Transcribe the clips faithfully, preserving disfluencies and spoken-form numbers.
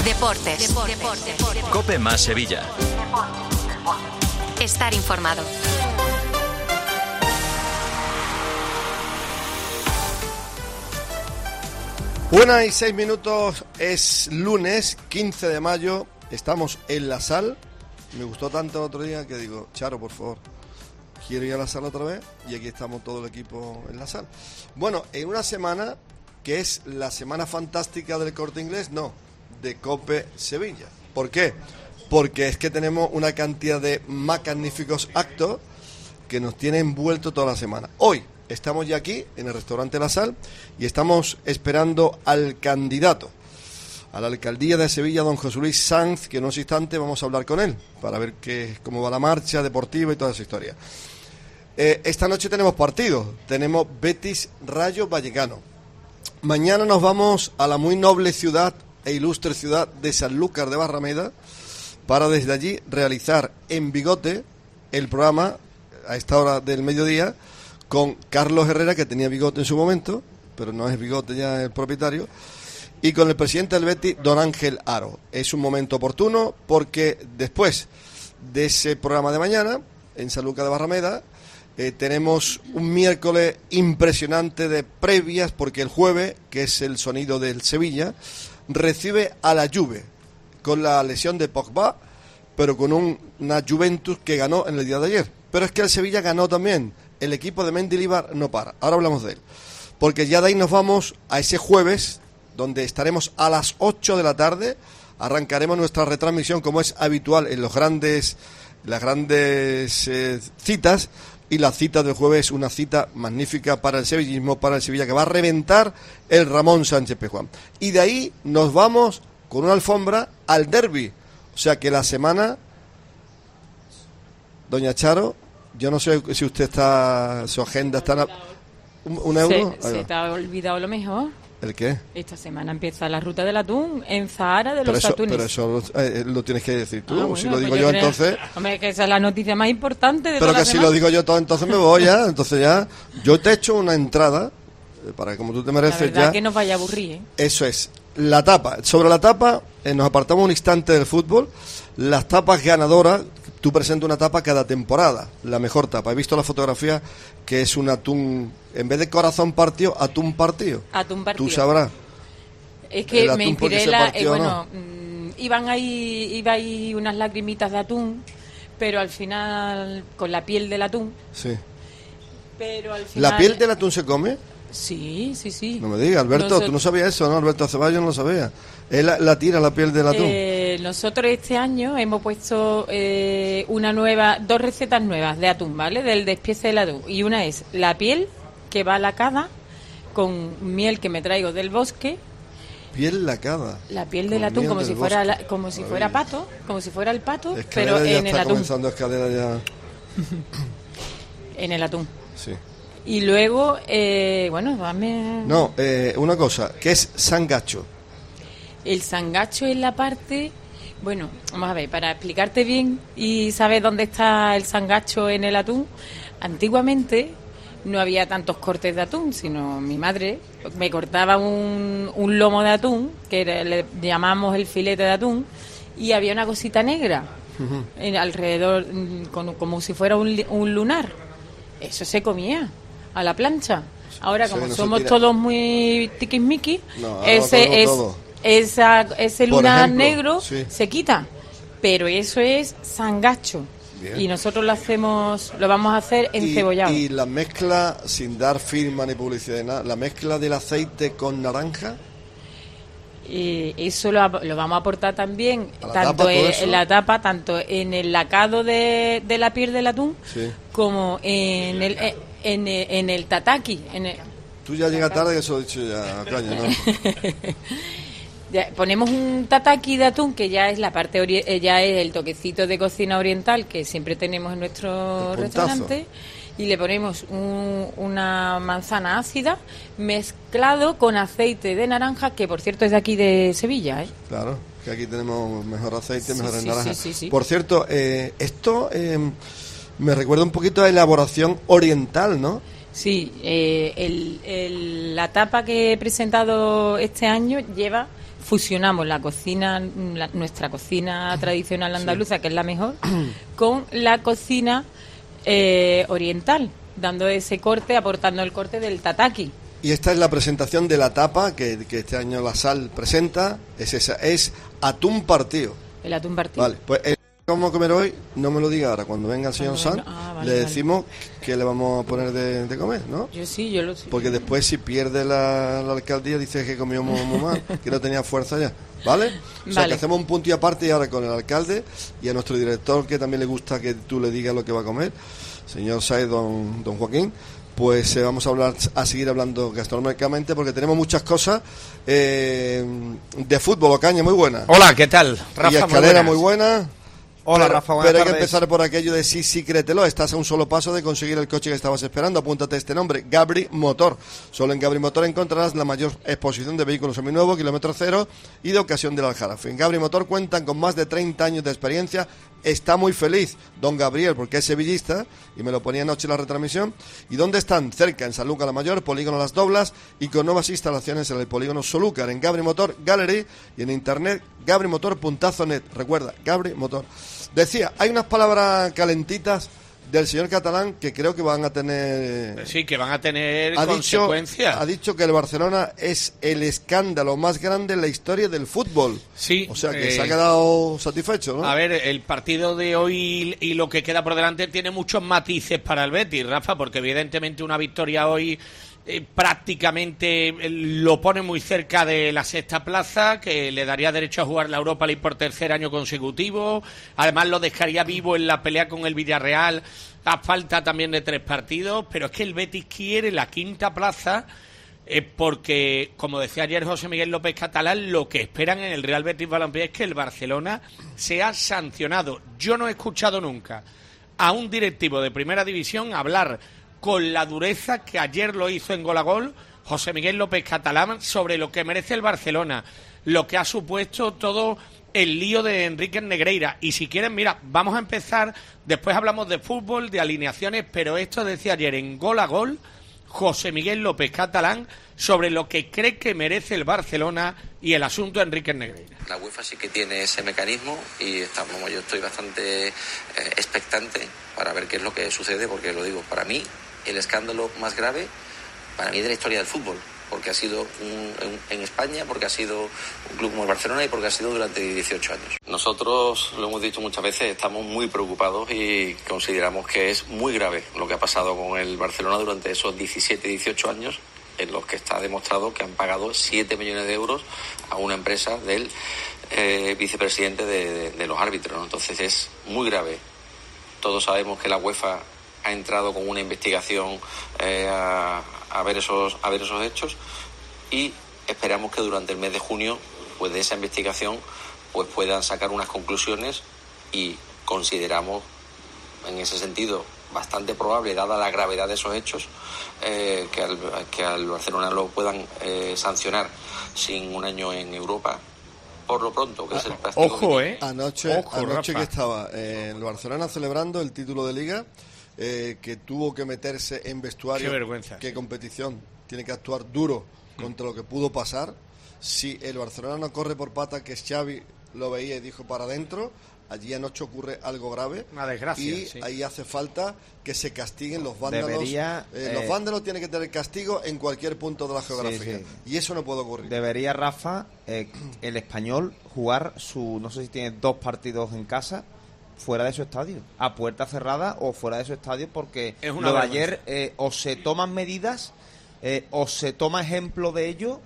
Deportes. Deportes. Deportes. COPE más Sevilla. Estar informado. Una y seis minutos, es lunes quince de mayo, estamos en La Sal. Me gustó tanto el otro día que digo, Charo, por favor, quiero ir a La Sal otra vez, y aquí estamos todo el equipo en La Sal. Bueno, en una semana que es la semana fantástica del Corte Inglés, no, de COPE Sevilla. ¿Por qué? Porque es que tenemos una cantidad de magníficos actos que nos tienen envuelto toda la semana. Hoy estamos ya aquí, en el restaurante La Sal, y estamos esperando al candidato a la alcaldía de Sevilla, don José Luis Sanz, que en unos instantes vamos a hablar con él, para ver qué, cómo va la marcha deportiva y toda esa historia. Eh, esta noche tenemos partidos, tenemos Betis Rayo Vallecano. Mañana nos vamos a la muy noble ciudad e ilustre ciudad de Sanlúcar de Barrameda, para desde allí realizar en Bigote el programa a esta hora del mediodía, con Carlos Herrera, que tenía bigote en su momento, pero no es bigote ya el propietario, y con el presidente del Betis, don Ángel Aro. Es un momento oportuno porque después de ese programa de mañana, en Sanlúcar de Barrameda, eh, tenemos un miércoles impresionante de previas, porque el jueves, que es el sonido del Sevilla, recibe a la Juve, con la lesión de Pogba, pero con un, una Juventus que ganó en el día de ayer. Pero es que el Sevilla ganó también. El equipo de Mendilibar no para. Ahora hablamos de él. Porque ya de ahí nos vamos a ese jueves, donde estaremos a las ocho de la tarde. Arrancaremos nuestra retransmisión, como es habitual en los grandes, las grandes eh, citas. Y la cita del jueves es una cita magnífica para el sevillismo, para el Sevilla, que va a reventar el Ramón Sánchez Pizjuán. Y de ahí nos vamos con una alfombra al derbi. O sea que la semana, doña Charo, yo no sé si usted está, su agenda está... Na... ¿Un, un euro? Se, se te ha olvidado lo mejor. ¿El qué? Esta semana empieza la ruta del atún en Zahara de pero los eso, atunes. Pero eso eh, lo tienes que decir tú. Ah, bueno, si lo digo pues yo, yo creo, entonces... Hombre, que esa es la noticia más importante de Pero toda que la si semana. lo digo yo todo, entonces me voy ya. Entonces ya, yo te echo una entrada, eh, para que como tú te mereces la verdad ya... que nos vaya a aburrir, ¿eh? Eso es. La tapa. Sobre la tapa, eh, nos apartamos un instante del fútbol. Las tapas ganadoras, tú presentas una tapa cada temporada, la mejor tapa. He visto la fotografía, que es un atún, en vez de corazón partido, atún partido. Atún partido. Tú sabrás. Es que El me atún porque inspiré se la... partió, Eh, bueno, ¿no? mmm, iban ahí, iba ahí unas lagrimitas de atún, pero al final, con la piel del atún. Sí. Pero al final... ¿La piel del atún se come? Sí, sí, sí. No me digas, Alberto, Nosotros... tú no sabías eso, ¿no? Alberto Ceballos no lo sabía. Él la, la tira, la piel del atún. Eh, nosotros este año hemos puesto eh, una nueva, dos recetas nuevas de atún, ¿vale? Del despiece del atún. Y una es la piel, que va lacada, con miel que me traigo del bosque. Piel lacada. La piel del atún, como si fuera la, como si fuera pato, como si fuera el pato, Escalera pero ya en está el atún. comenzando escalera ya. En el atún. Sí. Y luego, eh, bueno, dame... No, eh, una cosa, ¿qué es sangacho? El sangacho es la parte... Bueno, vamos a ver, para explicarte bien y saber dónde está el sangacho en el atún, antiguamente no había tantos cortes de atún, sino mi madre me cortaba un, un lomo de atún, que era, le llamamos el filete de atún, y había una cosita negra uh-huh. en, alrededor, con, como si fuera un, un lunar. Eso se comía a la plancha. Ahora, como sí, somos todos muy tiquismiquis, no, ese es todo. Esa, ese lunar ejemplo, negro sí. se quita. Pero eso es sangacho. Bien. Y nosotros lo hacemos, lo vamos a hacer encebollado. ¿Y, y la mezcla, sin dar firma ni publicidad ni nada, la mezcla del aceite con naranja? Y eso lo, lo vamos a aportar también ¿A la tanto tapa, en, eso? en la tapa, tanto en el lacado de, de la piel del atún, sí. como en el en el, en el tataki. En el... Tú ya llegas tarde, que eso lo he dicho ya, caña, ¿no? Ya, ponemos un tataki de atún, que ya es la parte ori- ya es el toquecito de cocina oriental que siempre tenemos en nuestro restaurante, y le ponemos un, una manzana ácida mezclado con aceite de naranja, que por cierto es de aquí de Sevilla, ¿eh? Claro, que aquí tenemos mejor aceite, sí, mejor sí, naranja. Sí, sí, sí. Por cierto, eh, esto eh, me recuerda un poquito a elaboración oriental, ¿no? Sí, eh, el, el, la tapa que he presentado este año lleva, fusionamos la cocina, la, nuestra cocina tradicional andaluza, sí, que es la mejor, con la cocina eh, oriental, dando ese corte, aportando el corte del tataki. Y esta es la presentación de la tapa que, que este año la Sal presenta, es esa, es atún partido. El atún partido. Vale, pues el que vamos a comer hoy, no me lo diga ahora, cuando venga el señor Sal, ah, vale, le decimos vale. que le vamos a poner de, de comer, ¿no? Yo sí, yo lo sé. Porque después si pierde la, la alcaldía dice que comió muy, muy mal, que no tenía fuerza ya, ¿vale? O sea, vale. que hacemos un punto y aparte y ahora con el alcalde y a nuestro director, que también le gusta que tú le digas lo que va a comer, señor Saez, don, don Joaquín. Pues eh, vamos a hablar a seguir hablando gastronómicamente porque tenemos muchas cosas eh, de fútbol. Ocaña, muy buena. Hola, ¿qué tal? Rafa, y Escalera, muy buena. Hola, pero, Rafa, buenas Pero hay tardes. que empezar por aquello de sí, sí, créetelo. Estás a un solo paso de conseguir el coche que estabas esperando. Apúntate este nombre, Gabri Motor. Solo en Gabri Motor encontrarás la mayor exposición de vehículos seminuevos, kilómetro cero y de ocasión del Aljarafe. En Gabri Motor cuentan con más de treinta años de experiencia. Está muy feliz don Gabriel porque es sevillista y me lo ponía anoche en la retransmisión. ¿Y dónde están? Cerca, en San Luca la Mayor, Polígono Las Doblas y con nuevas instalaciones en el Polígono Solúcar, en Gabri Motor Gallery y en internet gabri motor punto net. Recuerda, Gabri Motor. Decía, hay unas palabras calentitas del señor Catalán que creo que van a tener... Sí, que van a tener ha consecuencias. Dicho, ha dicho que el Barcelona es el escándalo más grande en la historia del fútbol. Sí. O sea, que eh, se ha quedado satisfecho, ¿no? A ver, el partido de hoy y lo que queda por delante tiene muchos matices para el Betis, Rafa, porque evidentemente una victoria hoy eh, prácticamente lo pone muy cerca de la sexta plaza, que le daría derecho a jugar la Europa League por tercer año consecutivo. Además lo dejaría vivo en la pelea con el Villarreal a falta también de tres partidos, pero es que el Betis quiere la quinta plaza eh, porque, como decía ayer José Miguel López Catalán, lo que esperan en el Real Betis Balompié es que el Barcelona sea sancionado. Yo no he escuchado nunca a un directivo de Primera División hablar con la dureza que ayer lo hizo en Gol a Gol José Miguel López Catalán sobre lo que merece el Barcelona, lo que ha supuesto todo el lío de Enrique Negreira. Y si quieren, mira, vamos a empezar, después hablamos de fútbol, de alineaciones, pero esto decía ayer en Gol a Gol José Miguel López Catalán sobre lo que cree que merece el Barcelona y el asunto de Enrique Negreira. La UEFA sí que tiene ese mecanismo y estamos, yo estoy bastante eh, expectante para ver qué es lo que sucede, porque lo digo, para mí el escándalo más grave, para mí de la historia del fútbol, porque ha sido un, en, en España, porque ha sido un club como el Barcelona y porque ha sido durante dieciocho años. Nosotros, lo hemos dicho muchas veces, estamos muy preocupados y consideramos que es muy grave lo que ha pasado con el Barcelona durante esos diecisiete, dieciocho años, en los que está demostrado que han pagado siete millones de euros a una empresa del eh, vicepresidente de, de, de los árbitros, ¿no? Entonces es muy grave. Todos sabemos que la UEFA ha entrado con una investigación eh, a, a ver esos a ver esos hechos y esperamos que durante el mes de junio, pues de esa investigación, pues puedan sacar unas conclusiones y consideramos en ese sentido bastante probable, dada la gravedad de esos hechos, eh, que, al, que al Barcelona lo puedan eh, sancionar sin un año en Europa. Por lo pronto, que es el castigo. Ojo, eh. Anoche, Ojo, anoche Rafa. que estaba eh, el Barcelona celebrando el título de Liga, eh, que tuvo que meterse en vestuario. Qué vergüenza. Qué competición. Tiene que actuar duro contra lo que pudo pasar. Si el Barcelona no corre por pata, que Xavi lo veía y dijo para adentro, allí anoche ocurre algo grave. Una desgracia, y sí. ahí hace falta que se castiguen los vándalos. Debería, eh, eh, los vándalos tienen que tener castigo en cualquier punto de la geografía. sí. Y eso no puede ocurrir. Debería, Rafa, eh, el Español jugar su, no sé si tiene dos partidos en casa, fuera de su estadio, a puerta cerrada o fuera de su estadio, porque Es una lo de vergüenza. ayer eh, o se toman medidas eh, o se toma ejemplo de ello,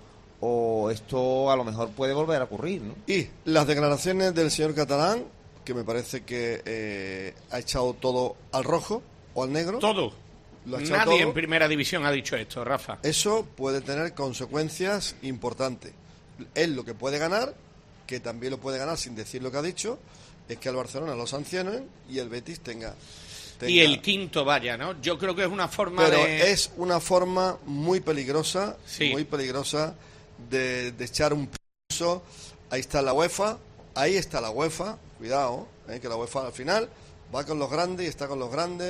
o esto a lo mejor puede volver a ocurrir, ¿no? Y las declaraciones del señor Catalán, que me parece que eh, ha echado todo al rojo o al negro. Todo. Lo ha echado Nadie todo. en Primera División ha dicho esto, Rafa. Eso puede tener consecuencias importantes. Él lo que puede ganar, que también lo puede ganar sin decir lo que ha dicho, es que al Barcelona lo sancionen y el Betis tenga... tenga- Y el quinto vaya, ¿no? Yo creo que es una forma Pero de... es una forma muy peligrosa, Sí. muy peligrosa de, de echar un pulso. Ahí está la UEFA, ahí está la UEFA, cuidado, eh, que la UEFA al final va con los grandes y está con los grandes,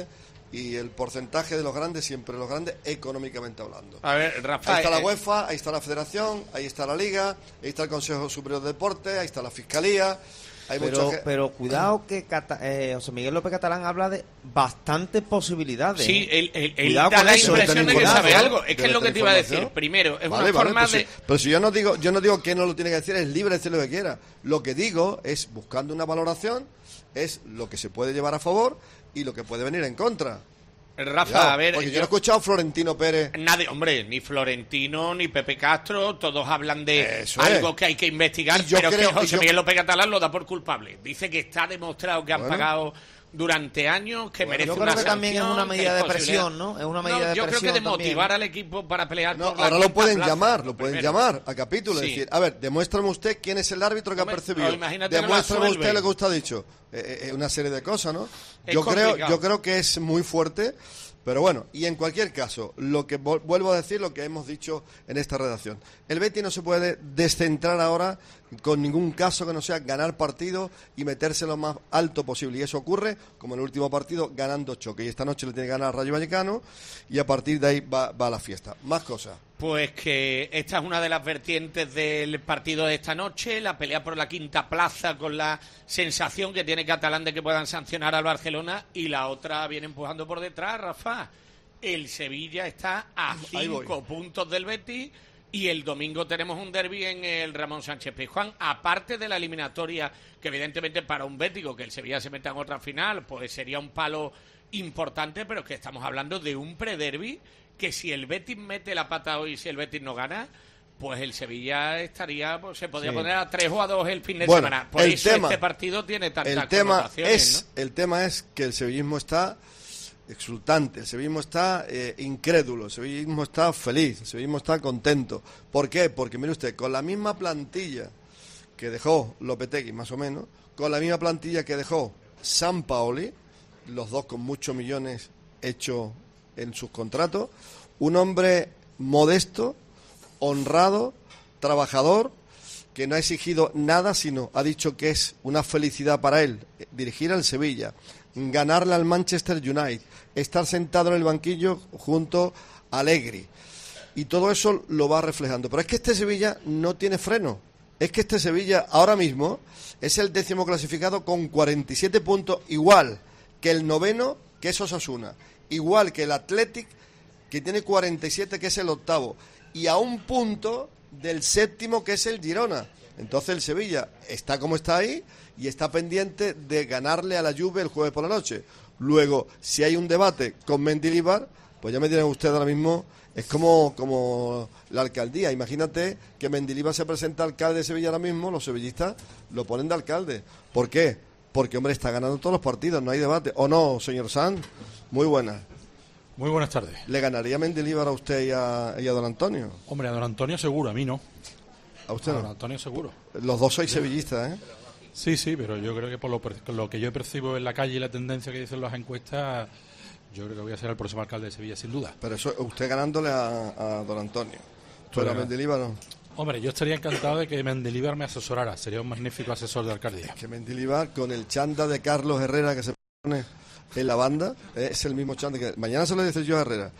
y el porcentaje de los grandes, siempre los grandes, económicamente hablando. A ver, Rafa, ahí está la eh, UEFA, ahí está la Federación, ahí está la Liga, ahí está el Consejo Superior de Deportes, ahí está la Fiscalía. Hay Pero, mucha ge- pero cuidado que Cata- eh, José Miguel López Catalán habla de bastantes posibilidades. Sí, ¿eh? él, él, él Cuidado da con la eso, impresión debe de que tener sabe información, algo. Es que debe es lo que tener te iba a decir. información. Primero, es Vale, una vale, forma pues de... sí. Pero si yo no digo, yo no digo que no lo tiene que decir, es libre de decir lo que quiera. Lo que digo es, buscando una valoración, es lo que se puede llevar a favor y lo que puede venir en contra. Rafa, Cuidado, a ver... porque yo, yo- no he escuchado a Florentino Pérez. Nadie, hombre, ni Florentino ni Pepe Castro, todos hablan de Eso algo es. que hay que investigar, Y yo pero creo- que y José yo- Miguel López Catalán lo da por culpable. Dice que está demostrado que han Bueno. pagado durante años, que Bueno, merece yo una creo que también es sanción, una que medida hay de posibilidad. presión, ¿no? Es una medida No, de yo creo presión que de también. motivar al equipo para pelear No, por la ahora lo quinta pueden plaza, llamar, lo pueden primero. llamar a capítulo, Sí. es decir, a ver, demuéstrame usted quién es el árbitro que Hombre, ha percibido. o imagínate que lo Demuéstrame absuelven. usted lo que usted ha dicho. Eh, eh, una serie de cosas, ¿no? Es Yo creo, complicado. yo creo que es muy fuerte, pero bueno, y en cualquier caso, lo que vol- vuelvo a decir lo que hemos dicho en esta redacción. El Betis no se puede descentrar ahora con ningún caso que no sea ganar partidos y meterse lo más alto posible. Y eso ocurre, como en el último partido, ganando choque. Y esta noche le tiene que ganar a Rayo Vallecano y a partir de ahí va, va a la fiesta. Más cosas. Pues que esta es una de las vertientes del partido de esta noche, la pelea por la quinta plaza con la sensación que tiene Catalán de que puedan sancionar al Barcelona, y la otra viene empujando por detrás, Rafa. El Sevilla está a Ahí voy. cinco puntos del Betis y el domingo tenemos un derbi en el Ramón Sánchez Pizjuán, aparte de la eliminatoria, que evidentemente para un bético que el Sevilla se meta en otra final, pues sería un palo importante, pero que estamos hablando de un prederbi que si el Betis mete la pata hoy, si el Betis no gana, pues el Sevilla estaría, pues, se podría Sí. poner a tres o a dos el fin de Bueno, semana. Por el eso tema- este partido tiene tantas El tema connotaciones, es, ¿no? el tema es que el sevillismo está exultante, el sevillismo está eh, incrédulo, el sevillismo está feliz, el sevillismo está contento. ¿Por qué? Porque mire usted, con la misma plantilla que dejó Lopetegui, más o menos, con la misma plantilla que dejó Sampaoli, los dos con muchos millones hechos en sus contratos, un hombre modesto, honrado, trabajador, que no ha exigido nada, sino ha dicho que es una felicidad para él eh, dirigir al Sevilla, ganarle al Manchester United, estar sentado en el banquillo junto a Allegri. Y todo eso lo va reflejando. Pero es que este Sevilla no tiene freno. Es que este Sevilla ahora mismo es el décimo clasificado con cuarenta y siete puntos, igual que el noveno, que es Osasuna, igual que el Athletic, que tiene cuarenta y siete, que es el octavo, y a un punto del séptimo, que es el Girona. Entonces el Sevilla está como está ahí y está pendiente de ganarle a la Juve el jueves por la noche. Luego, si hay un debate con Mendilibar, pues ya me dirán ustedes ahora mismo, es como, como la alcaldía. Imagínate que Mendilibar se presenta alcalde de Sevilla ahora mismo, los sevillistas lo ponen de alcalde. ¿Por qué? Porque, hombre, está ganando todos los partidos, no hay debate. ¿O no, señor Sanz? Muy buena. Muy buenas tardes. ¿Le ganaría Mendilibar a usted y a, y a don Antonio? Hombre, a don Antonio seguro, a mí no. ¿A usted A don no? Antonio seguro. Los dos sois sevillistas, ¿eh? Sí, sí, pero yo creo que por lo, per- lo que yo percibo en la calle y la tendencia que dicen las encuestas, yo creo que voy a ser el próximo alcalde de Sevilla, sin duda. Pero eso, usted ganándole a, a don Antonio. Pero a Pero- Mendilibar no. Hombre, yo estaría encantado de que Mendilibar me asesorara. Sería un magnífico asesor de alcaldía. Que Mendilibar, con el chanda de Carlos Herrera que se pone en la banda, es el mismo chanda que... Mañana se lo dice yo a Herrera.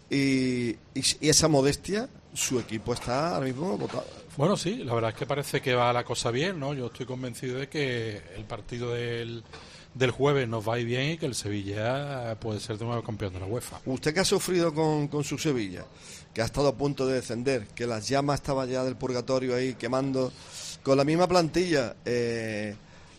Y, y, y esa modestia, su equipo está ahora mismo votado. Bueno, sí, la verdad es que parece que va la cosa bien, ¿no? Yo estoy convencido de que el partido del, del jueves nos va a ir bien y que el Sevilla puede ser de nuevo campeón de la UEFA. Usted que ha sufrido con, con su Sevilla, que ha estado a punto de descender, que las llamas estaban ya del purgatorio ahí quemando, con la misma plantilla, eh,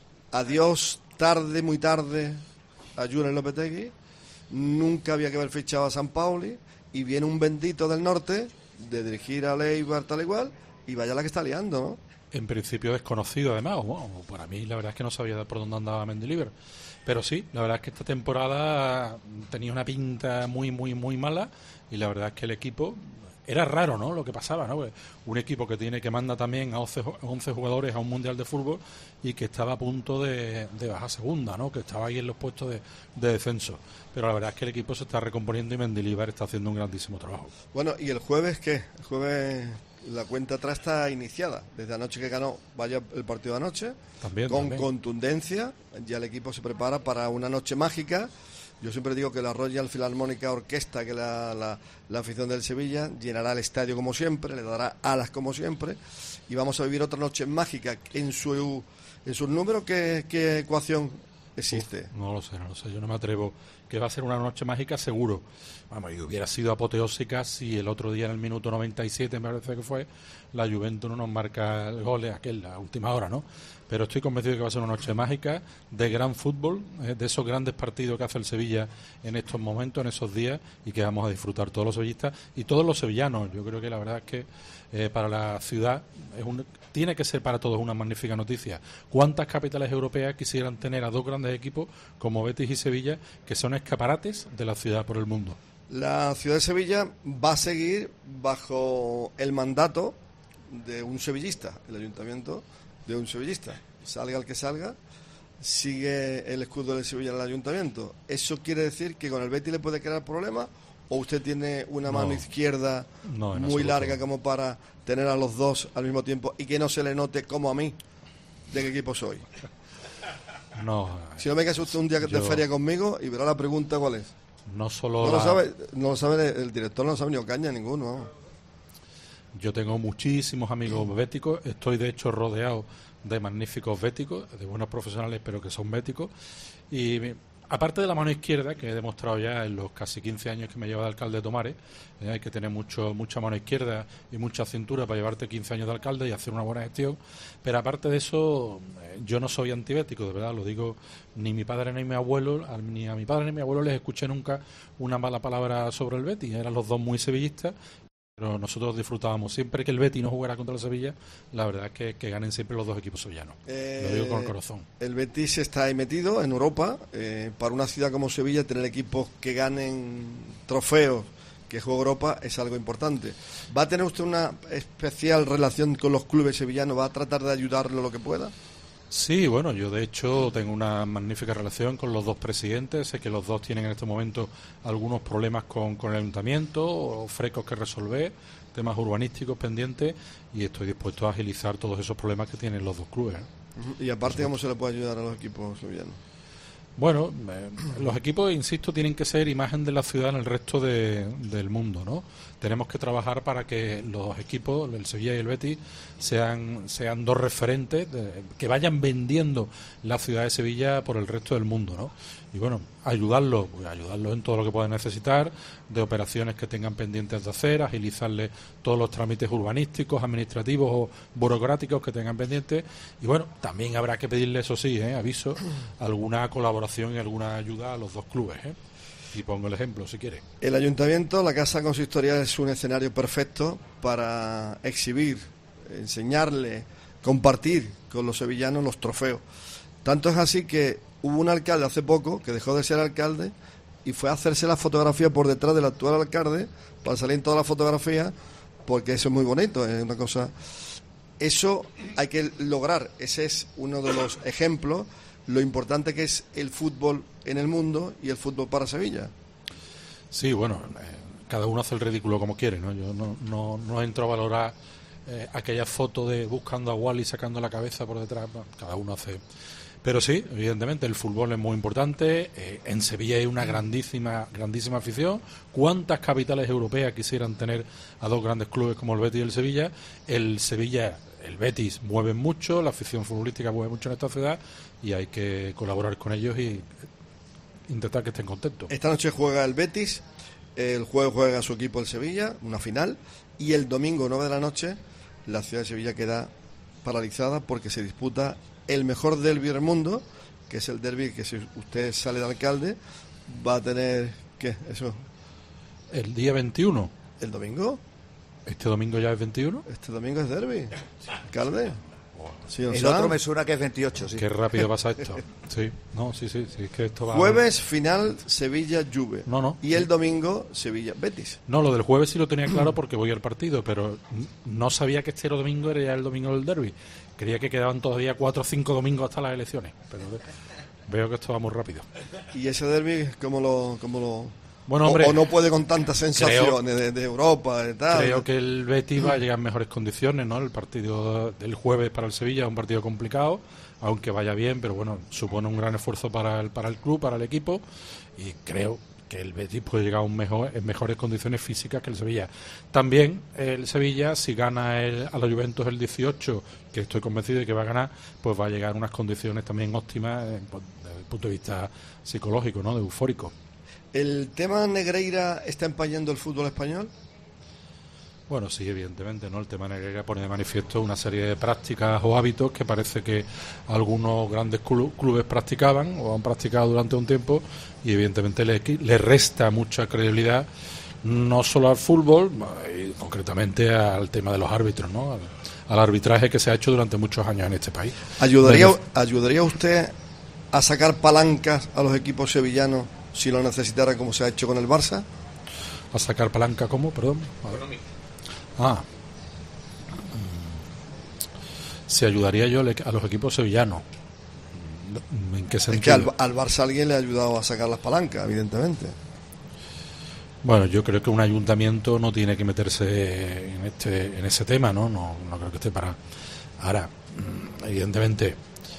adiós tarde, muy tarde, a Julen Lopetegui, nunca había que haber fichado a San Pauli, y viene un bendito del norte de dirigir a Leibar tal igual, y vaya la que está liando, ¿no? En principio desconocido, además. Bueno, para mí la verdad es que no sabía por dónde andaba Mendilibar. Pero sí, la verdad es que esta temporada tenía una pinta muy, muy, muy mala. Y la verdad es que el equipo... Era raro, ¿no? Lo que pasaba, ¿no? Un equipo que tiene que manda también a once jugadores a un mundial de fútbol y que estaba a punto de, de bajar segunda, ¿no? Que estaba ahí en los puestos de, de descenso. Pero la verdad es que el equipo se está recomponiendo y Mendilibar está haciendo un grandísimo trabajo. Bueno, ¿y el jueves qué? El jueves la cuenta atrás está iniciada. Desde anoche que ganó, vaya el partido de anoche. También, con también. contundencia. Ya el equipo se prepara para una noche mágica Yo siempre digo que la Royal Philharmonic Orquesta, que la, la, la afición del Sevilla, llenará el estadio como siempre, le dará alas como siempre, y vamos a vivir otra noche mágica. En su en sus números, ¿qué, qué ecuación existe? Uf, no lo sé, no lo sé, yo no me atrevo. Que va a ser una noche mágica seguro. Vamos, y hubiera sido apoteósica si el otro día en el minuto noventa y siete, me parece que fue, la Juventus no nos marca el gol, aquel, la última hora, ¿no? Pero estoy convencido de que va a ser una noche mágica, de gran fútbol, eh, de esos grandes partidos que hace el Sevilla en estos momentos, en esos días, y que vamos a disfrutar todos los sevillistas y todos los sevillanos. Yo creo que la verdad es que eh, para la ciudad es un, tiene que ser para todos una magnífica noticia. ¿Cuántas capitales europeas quisieran tener a dos grandes equipos como Betis y Sevilla, que son escaparates de la ciudad por el mundo? La ciudad de Sevilla va a seguir bajo el mandato de un sevillista, el ayuntamiento de un sevillista. Salga el que salga, sigue el escudo de Sevilla en el ayuntamiento. ¿Eso quiere decir que con el Betis le puede crear problemas? ¿O usted tiene una No. mano izquierda No, en muy absoluto. larga como para tener a los dos al mismo tiempo y que no se le note como a mí de qué equipo soy? No, Si no, me queda usted un día de Yo- feria conmigo y verá la pregunta cuál es. no solo No la- lo sabe, no lo sabe el director, no lo sabe ni Ocaña, ninguno. vamos. Yo tengo muchísimos amigos béticos, estoy de hecho rodeado de magníficos béticos, de buenos profesionales, pero que son béticos. Y mi- aparte de la mano izquierda, que he demostrado ya en los casi quince años que me lleva de alcalde de Tomares, eh, hay que tener mucho mucha mano izquierda y mucha cintura para llevarte quince años de alcalde y hacer una buena gestión. Pero aparte de eso, eh, yo no soy antibético, de verdad, lo digo, ni mi padre ni mi abuelo, a- ni a mi padre ni a mi abuelo les escuché nunca una mala palabra sobre el Betis, eran los dos muy sevillistas. Pero nosotros disfrutábamos siempre que el Betis no jugara contra el Sevilla, la verdad es que, que ganen siempre los dos equipos sevillanos. Eh, Lo digo con el corazón. El Betis está ahí metido en Europa. Eh, para una ciudad como Sevilla, tener equipos que ganen trofeos, que juegue Europa, es algo importante. ¿Va a tener usted una especial relación con los clubes sevillanos? ¿Va a tratar de ayudarlo lo que pueda? Sí, bueno, yo de hecho tengo una magnífica relación con los dos presidentes. Sé que los dos tienen en este momento algunos problemas con, con el ayuntamiento, o frecos que resolver, temas urbanísticos pendientes, y estoy dispuesto a agilizar todos esos problemas que tienen los dos clubes, ¿eh? Y aparte, ¿cómo se le puede ayudar a los equipos sevillanos? Bueno, eh, los equipos, insisto, tienen que ser imagen de la ciudad en el resto de- del mundo, ¿no? Tenemos que trabajar para que los equipos, el Sevilla y el Betis, sean, sean dos referentes de- que vayan vendiendo la ciudad de Sevilla por el resto del mundo, ¿no? Y bueno, ayudarlos, pues, ayudarlos en todo lo que puedan necesitar, de operaciones que tengan pendientes de hacer, agilizarles todos los trámites urbanísticos, administrativos o burocráticos que tengan pendientes. Y bueno, también habrá que pedirle, eso sí, ¿eh? aviso, alguna colaboración y alguna ayuda a los dos clubes, ¿eh? Y pongo el ejemplo, si quiere. El ayuntamiento, la Casa Consistorial, es un escenario perfecto para exhibir, enseñarle, compartir con los sevillanos los trofeos. Tanto es así que hubo un alcalde hace poco que dejó de ser alcalde y fue a hacerse la fotografía por detrás del actual alcalde para salir en toda la fotografía, porque eso es muy bonito, es una cosa. Eso hay que lograr, ese es uno de los ejemplos, lo importante que es el fútbol en el mundo y el fútbol para Sevilla. Sí, bueno, eh, cada uno hace el ridículo como quiere, ¿no? Yo no, no, no entro a valorar eh, aquella foto de buscando a Wally sacando la cabeza por detrás, no, cada uno hace. Pero sí, evidentemente el fútbol es muy importante. Eh, en Sevilla hay una grandísima, grandísima afición. ¿Cuántas capitales europeas quisieran tener a dos grandes clubes como el Betis y el Sevilla? El Sevilla, el Betis mueven mucho, la afición futbolística mueve mucho en esta ciudad y hay que colaborar con ellos y intentar que estén contentos. Esta noche juega el Betis, el jueves juega su equipo el Sevilla, una final, y el domingo nueve de la noche la ciudad de Sevilla queda paralizada porque se disputa el mejor derbi del mundo, que es el derbi que si usted sale de alcalde va a tener, ¿qué? Eso, El día veintiuno, el domingo, este domingo ya es veintiuno. este domingo es derbi, alcalde. Sí, o El sea, otro me suena que es veintiocho, sí. Qué rápido pasa esto. Sí, no, sí, sí, sí, es que esto va... jueves final Sevilla-Juve. No, no. Y el domingo Sevilla-Betis. No, lo del jueves sí lo tenía claro porque voy al partido, pero n- no sabía que este domingo era ya el domingo del derbi. Creía que quedaban todavía cuatro o cinco domingos hasta las elecciones, pero ve- veo que esto va muy rápido. Y ese derbi, ¿cómo lo, cómo lo, Bueno, hombre, o, o no puede con tantas sensaciones creo, de, de Europa, de tal. Creo que el Betis va a llegar en mejores condiciones, ¿no? El partido del jueves para el Sevilla es un partido complicado, aunque vaya bien, pero bueno, supone un gran esfuerzo para el, para el club, para el equipo, y creo que el Betis puede llegar un mejor, en mejores condiciones físicas que el Sevilla. También el Sevilla, si gana el, a la Juventus el dieciocho, que estoy convencido de que va a ganar, pues va a llegar a unas condiciones también óptimas eh, pues, desde el punto de vista psicológico, ¿no? De eufórico. ¿El tema Negreira está empañando el fútbol español? Bueno, sí, evidentemente, ¿no? El tema Negreira pone de manifiesto una serie de prácticas o hábitos que parece que algunos grandes clubes practicaban o han practicado durante un tiempo y evidentemente le, le resta mucha credibilidad no solo al fútbol, y concretamente al tema de los árbitros, ¿no? Al, al arbitraje que se ha hecho durante muchos años en este país. ¿Ayudaría, Desde... ¿Ayudaría usted a sacar palancas a los equipos sevillanos si lo necesitara, como se ha hecho con el Barça? ¿A sacar palanca cómo? Perdón. Ah. Si ayudaría yo a los equipos sevillanos. ¿En qué sentido? Es que al, al Barça alguien le ha ayudado a sacar las palancas, evidentemente. Bueno, yo creo que un ayuntamiento no tiene que meterse en este en ese tema, ¿no? No, no creo que esté para... Ahora, evidentemente,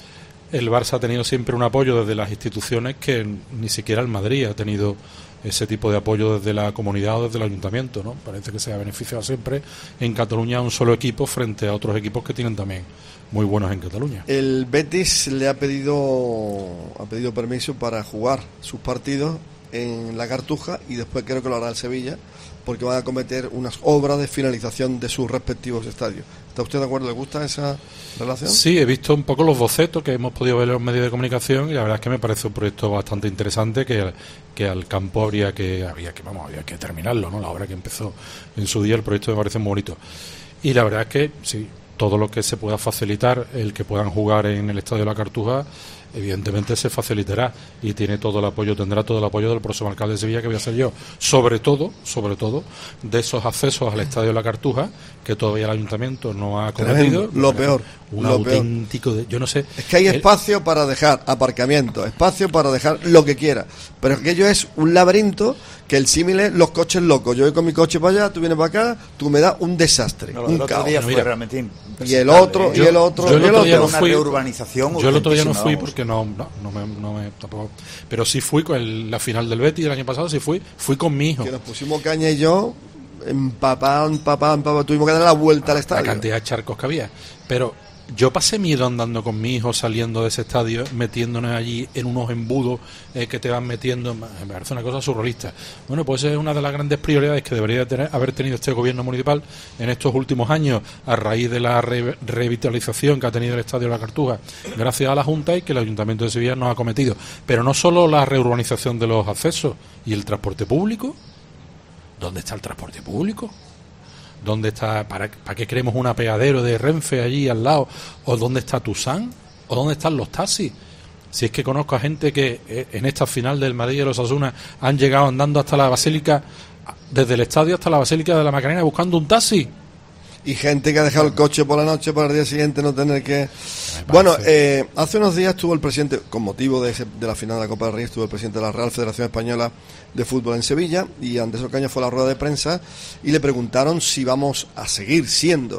el Barça ha tenido siempre un apoyo desde las instituciones que ni siquiera el Madrid ha tenido ese tipo de apoyo desde la comunidad o desde el ayuntamiento, ¿no? Parece que se ha beneficiado siempre en Cataluña un solo equipo frente a otros equipos que tienen también muy buenos en Cataluña. El Betis le ha pedido ha pedido permiso para jugar sus partidos en la Cartuja y después creo que lo hará el Sevilla porque van a cometer unas obras de finalización de sus respectivos estadios. ¿Está usted de acuerdo? ¿Le gusta esa relación? Sí, he visto un poco los bocetos que hemos podido ver en los medios de comunicación y la verdad es que me parece un proyecto bastante interesante que, que al campo habría que había que vamos había que terminarlo, ¿no? La obra que empezó en su día, el proyecto me parece muy bonito. Y la verdad es que sí, todo lo que se pueda facilitar, el que puedan jugar en el Estadio de la Cartuja, evidentemente se facilitará y tiene todo el apoyo, tendrá todo el apoyo del próximo alcalde de Sevilla, que voy a ser yo, sobre todo, sobre todo, de esos accesos al Estadio de la Cartuja, que todavía el ayuntamiento no ha cometido. Lo peor. Un lo auténtico, peor. De, yo no sé. Es que hay el, espacio para dejar aparcamiento, espacio para dejar lo que quiera, pero aquello es un laberinto que el símil es los coches locos. Yo voy con mi coche para allá, tú vienes para acá, tú me das un desastre, no, un el caos. Otro día no, fue realmente y el otro, yo, y el otro, yo y el otro día otro. no una fui, reurbanización. Yo el otro día no fui vamos. porque no, no, no me, no me tampoco, pero sí fui con el, la final del Betis el año pasado, sí fui, fui con mi hijo. Que nos pusimos caña y yo, empapá, empapá, empapá, tuvimos que dar la vuelta al estadio. La cantidad de charcos que había, pero yo pasé miedo andando con mi hijo, saliendo de ese estadio, metiéndonos allí en unos embudos eh, que te van metiendo. Me parece una cosa surrealista. Bueno, pues es una de las grandes prioridades que debería tener, haber tenido este gobierno municipal en estos últimos años, a raíz de la re revitalización que ha tenido el Estadio de la Cartuja, gracias a la Junta, y que el Ayuntamiento de Sevilla no ha cometido. Pero no solo la reurbanización de los accesos y el transporte público. ¿Dónde está el transporte público? ¿Dónde está, para, para qué queremos un apeadero de Renfe allí al lado? ¿O dónde está Tusán? ¿O dónde están los taxis? Si es que conozco a gente que eh, en esta final del Madrid y de los Osasuna han llegado andando hasta la Basílica, desde el estadio hasta la Basílica de la Macarena buscando un taxi. Y gente que ha dejado el coche por la noche para el día siguiente no tener que... Bueno, eh, hace unos días estuvo el presidente, con motivo de, ese, de la final de la Copa del Rey, estuvo el presidente de la Real Federación Española de Fútbol en Sevilla, y Andrés Ocaña fue a la rueda de prensa y le preguntaron si vamos a seguir siendo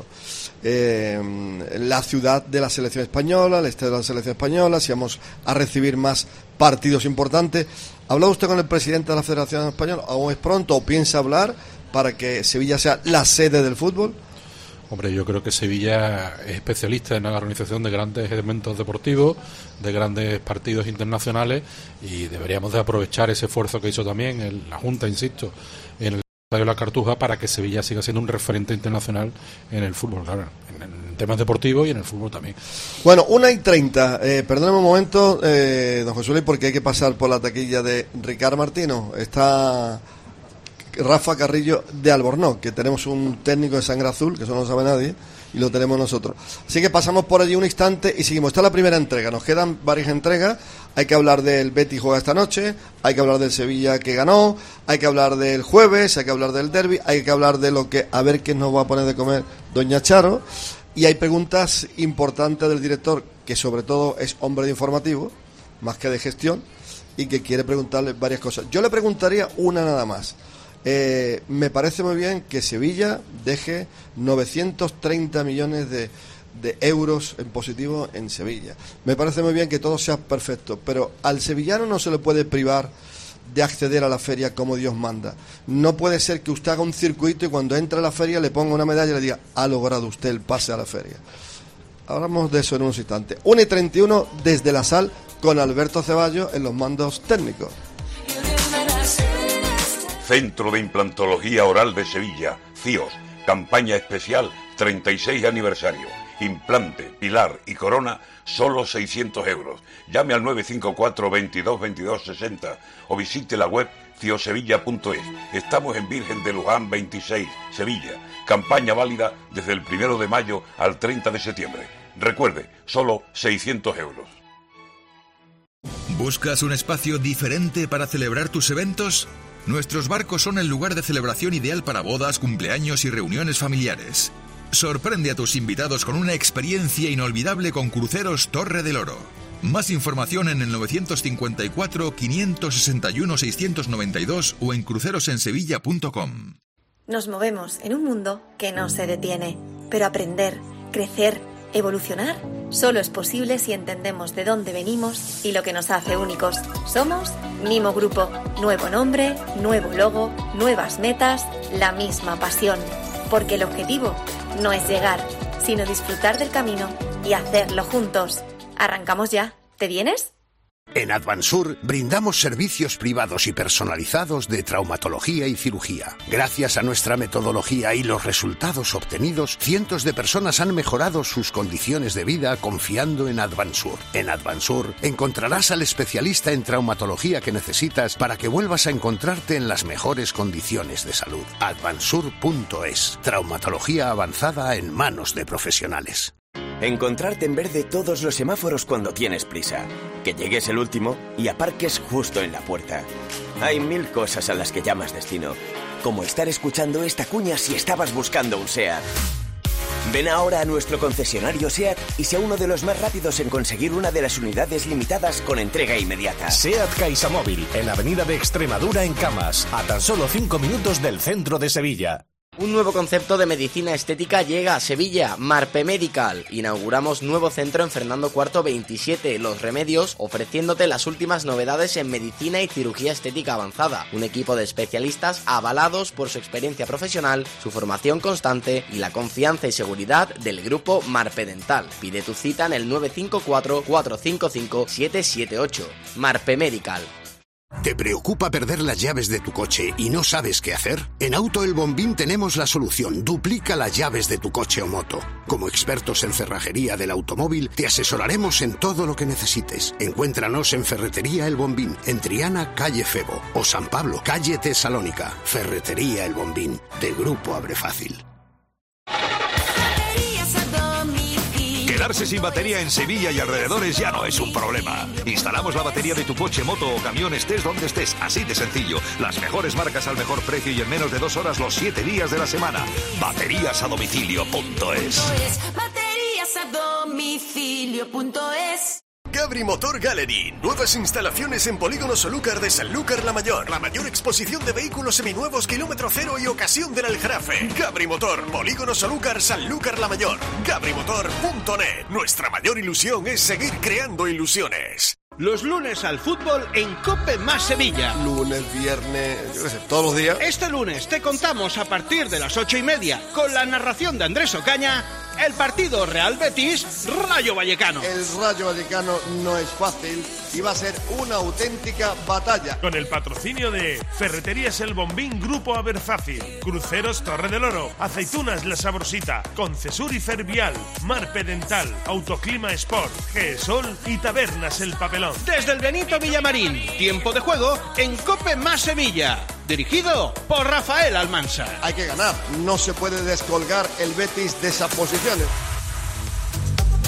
eh, la ciudad de la selección española, el estadio de la selección española, si vamos a recibir más partidos importantes. ¿Ha hablado usted con el presidente de la Federación Española? ¿Aún es pronto o piensa hablar para que Sevilla sea la sede del fútbol? Hombre, yo creo que Sevilla es especialista en la organización de grandes eventos deportivos, de grandes partidos internacionales, y deberíamos de aprovechar ese esfuerzo que hizo también el, la Junta, insisto, en el Estadio de la Cartuja, para que Sevilla siga siendo un referente internacional en el fútbol, claro, en, en temas deportivos y en el fútbol también. Bueno, una y treinta, eh, perdóneme un momento, eh, don José Luis, porque hay que pasar por la taquilla de Ricard Martino. Está Rafa Carrillo de Albornoz, que tenemos un técnico de sangre azul, que eso no lo sabe nadie, y lo tenemos nosotros. Así que pasamos por allí un instante y seguimos. Esta es la primera entrega, nos quedan varias entregas. Hay que hablar del Betis juega esta noche, hay que hablar del Sevilla que ganó, hay que hablar del jueves, hay que hablar del derbi, hay que hablar de lo que, a ver qué nos va a poner de comer doña Charo, y hay preguntas importantes del director, que sobre todo es hombre de informativo, más que de gestión, y que quiere preguntarle varias cosas. Yo le preguntaría una nada más. Eh, me parece muy bien que Sevilla deje novecientos treinta millones de, de euros en positivo en Sevilla. Me parece muy bien que todo sea perfecto, pero al sevillano no se le puede privar de acceder a la feria como Dios manda. No puede ser que usted haga un circuito y cuando entre a la feria le ponga una medalla y le diga: ha logrado usted el pase a la feria. Hablamos de eso en unos instantes. una y treinta y uno desde la sal con Alberto Ceballos en los mandos técnicos. Centro de Implantología Oral de Sevilla, C I O S, campaña especial treinta y seis aniversario. Implante, pilar y corona, solo seiscientos euros. Llame al nueve cinco cuatro, veintidós, veintidós, sesenta o visite la web ciosevilla punto es. Estamos en Virgen de Luján veintiséis, Sevilla. Campaña válida desde el primero de mayo al treinta de septiembre. Recuerde, solo seiscientos euros. ¿Buscas un espacio diferente para celebrar tus eventos? Nuestros barcos son el lugar de celebración ideal para bodas, cumpleaños y reuniones familiares. Sorprende a tus invitados con una experiencia inolvidable con Cruceros Torre del Oro. Más información en el novecientos cincuenta y cuatro, quinientos sesenta y uno, seiscientos noventa y dos o en crucerosensevilla punto com. Nos movemos en un mundo que no se detiene, pero aprender, crecer, evolucionar, solo es posible si entendemos de dónde venimos y lo que nos hace únicos. Somos Mimo Grupo. Nuevo nombre, nuevo logo, nuevas metas, la misma pasión. Porque el objetivo no es llegar, sino disfrutar del camino y hacerlo juntos. ¿Arrancamos ya? ¿Te vienes? En Advansur brindamos servicios privados y personalizados de traumatología y cirugía. Gracias a nuestra metodología y los resultados obtenidos, cientos de personas han mejorado sus condiciones de vida confiando en Advansur. En Advansur encontrarás al especialista en traumatología que necesitas para que vuelvas a encontrarte en las mejores condiciones de salud. Advansur punto es. Traumatología avanzada en manos de profesionales. Encontrarte en verde todos los semáforos cuando tienes prisa. Que llegues el último y aparques justo en la puerta. Hay mil cosas a las que llamas destino. Como estar escuchando esta cuña si estabas buscando un SEAT. Ven ahora a nuestro concesionario SEAT y sea uno de los más rápidos en conseguir una de las unidades limitadas con entrega inmediata. SEAT CaixaMóvil, en la avenida de Extremadura en Camas, a tan solo cinco minutos del centro de Sevilla. Un nuevo concepto de medicina estética llega a Sevilla, Marpe Medical. Inauguramos nuevo centro en Fernando cuarto veintisiete, Los Remedios, ofreciéndote las últimas novedades en medicina y cirugía estética avanzada. Un equipo de especialistas avalados por su experiencia profesional, su formación constante y la confianza y seguridad del grupo Marpe Dental. Pide tu cita en el nueve cinco cuatro, cuatro cinco cinco, siete siete ocho. Marpe Medical. ¿Te preocupa perder las llaves de tu coche y no sabes qué hacer? En Auto El Bombín tenemos la solución. Duplica las llaves de tu coche o moto. Como expertos en cerrajería del automóvil, te asesoraremos en todo lo que necesites. Encuéntranos en Ferretería El Bombín, en Triana, calle Febo, o San Pablo, calle Tesalónica. Ferretería El Bombín, de Grupo Abre Fácil. Quedarse sin batería en Sevilla y alrededores ya no es un problema. Instalamos la batería de tu coche, moto o camión, estés donde estés, así de sencillo. Las mejores marcas al mejor precio y en menos de dos horas los siete días de la semana. Baterías a domicilio punto es. Baterías a domicilio punto es. Gabri Motor Gallery. Nuevas instalaciones en Polígono Solúcar de Sanlúcar la Mayor. La mayor exposición de vehículos seminuevos, kilómetro cero y ocasión del Aljarafe. Gabri Motor, Polígono Solúcar, Sanlúcar la Mayor. Gabri Motor punto net. Nuestra mayor ilusión es seguir creando ilusiones. Los lunes al fútbol en COPE más Sevilla. Lunes, viernes, yo qué sé, todos los días. Este lunes te contamos a partir de las ocho y media, con la narración de Andrés Ocaña, el partido Real Betis-Rayo Vallecano. El Rayo Vallecano no es fácil y va a ser una auténtica batalla. Con el patrocinio de Ferreterías El Bombín, Grupo Aberfácil, Cruceros Torre del Oro, Aceitunas La Saborsita, Concesur y Fervial, Marpe Dental, Autoclima Sport, G-Sol y Tabernas El Papelón. Desde el Benito Villamarín, tiempo de juego en COPE más Sevilla. Dirigido por Rafael Almansa. Hay que ganar, no se puede descolgar el Betis de esas posiciones.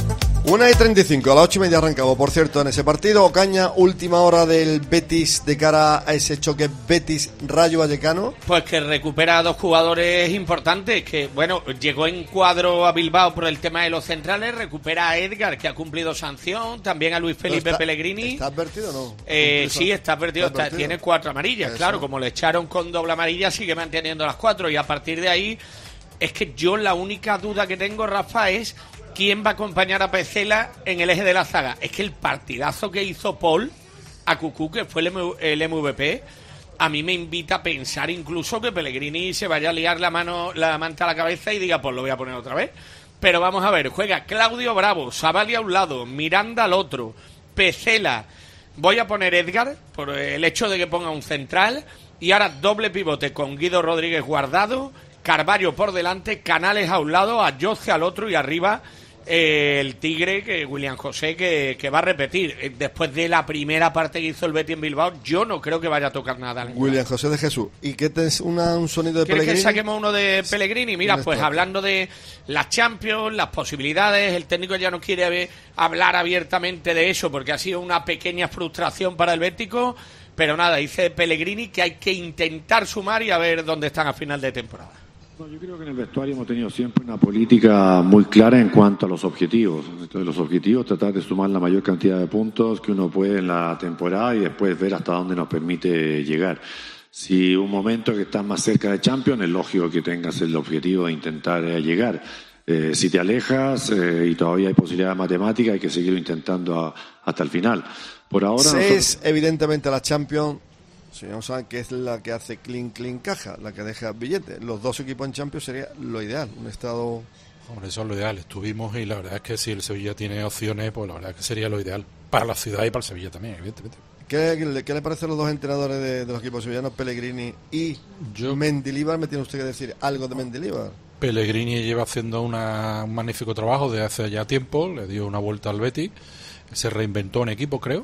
una y treinta y cinco, a las ocho y media arrancamos. Por cierto, en ese partido, Ocaña, última hora del Betis de cara a ese choque Betis-Rayo Vallecano. Pues que recupera a dos jugadores importantes, que bueno, llegó en cuadro a Bilbao por el tema de los centrales, recupera a Edgar, que ha cumplido sanción, también a Luis Felipe está, Pellegrini. ¿Está advertido o no? Eh, sí, está advertido, está está advertido. Tiene cuatro amarillas, Eso. Claro, como le echaron con doble amarilla, sigue manteniendo las cuatro, y a partir de ahí, es que yo la única duda que tengo, Rafa, es quién va a acompañar a Pesela en el eje de la zaga. Es que el partidazo que hizo Paul a Cucú, que fue el, M- el M V P, a mí me invita a pensar incluso que Pellegrini se vaya a liar la mano, la manta a la cabeza y diga, pues lo voy a poner otra vez. Pero vamos a ver, juega Claudio Bravo, Savali a un lado, Miranda al otro, Pesela, voy a poner Edgar por el hecho de que ponga un central, y ahora doble pivote con Guido Rodríguez Guardado, Carvalho por delante, Canales a un lado, a Jose al otro, y arriba eh, el Tigre, que William José, que, que va a repetir. Eh, Después de la primera parte que hizo el Betis en Bilbao, yo no creo que vaya a tocar nada. William José de Jesús. ¿Y qué te es una, un sonido de ¿Quieres Pellegrini? que saquemos uno de Pellegrini? Mira, Un pues stop. hablando de las Champions, las posibilidades, el técnico ya no quiere ver- hablar abiertamente de eso porque ha sido una pequeña frustración para el Bético, pero nada, dice Pellegrini que hay que intentar sumar y a ver dónde están a final de temporada. No, yo creo que en el vestuario hemos tenido siempre una política muy clara en cuanto a los objetivos. Entonces, los objetivos, tratar de sumar la mayor cantidad de puntos que uno puede en la temporada y después ver hasta dónde nos permite llegar. Si un momento que estás más cerca de Champions, es lógico que tengas el objetivo de intentar eh, llegar. Eh, si te alejas eh, y todavía hay posibilidad matemática, hay que seguir intentando a- hasta el final. Por ahora Se nosotros- es evidentemente la Champions, señor Sanz, que es la que hace clean clean caja, la que deja billete. Los dos equipos en Champions sería lo ideal, un estado. Hombre, eso es lo ideal. Estuvimos y la verdad es que si el Sevilla tiene opciones, pues la verdad es que sería lo ideal para la ciudad y para el Sevilla también, evidentemente. ¿Qué, qué le parecen los dos entrenadores de, de los equipos sevillanos, Pellegrini y Mendilibar? Me tiene usted que decir algo de Mendilibar. Pellegrini lleva haciendo una, un magnífico trabajo desde hace ya tiempo, le dio una vuelta al Betis, se reinventó en equipo, creo.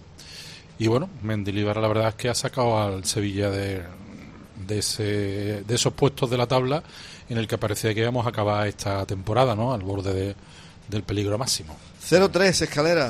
Y bueno, Mendilibar la verdad es que ha sacado al Sevilla de, de, ese, de esos puestos de la tabla en el que parecía que íbamos a acabar esta temporada, ¿no? Al borde de, del peligro máximo. cero tres, Escalera.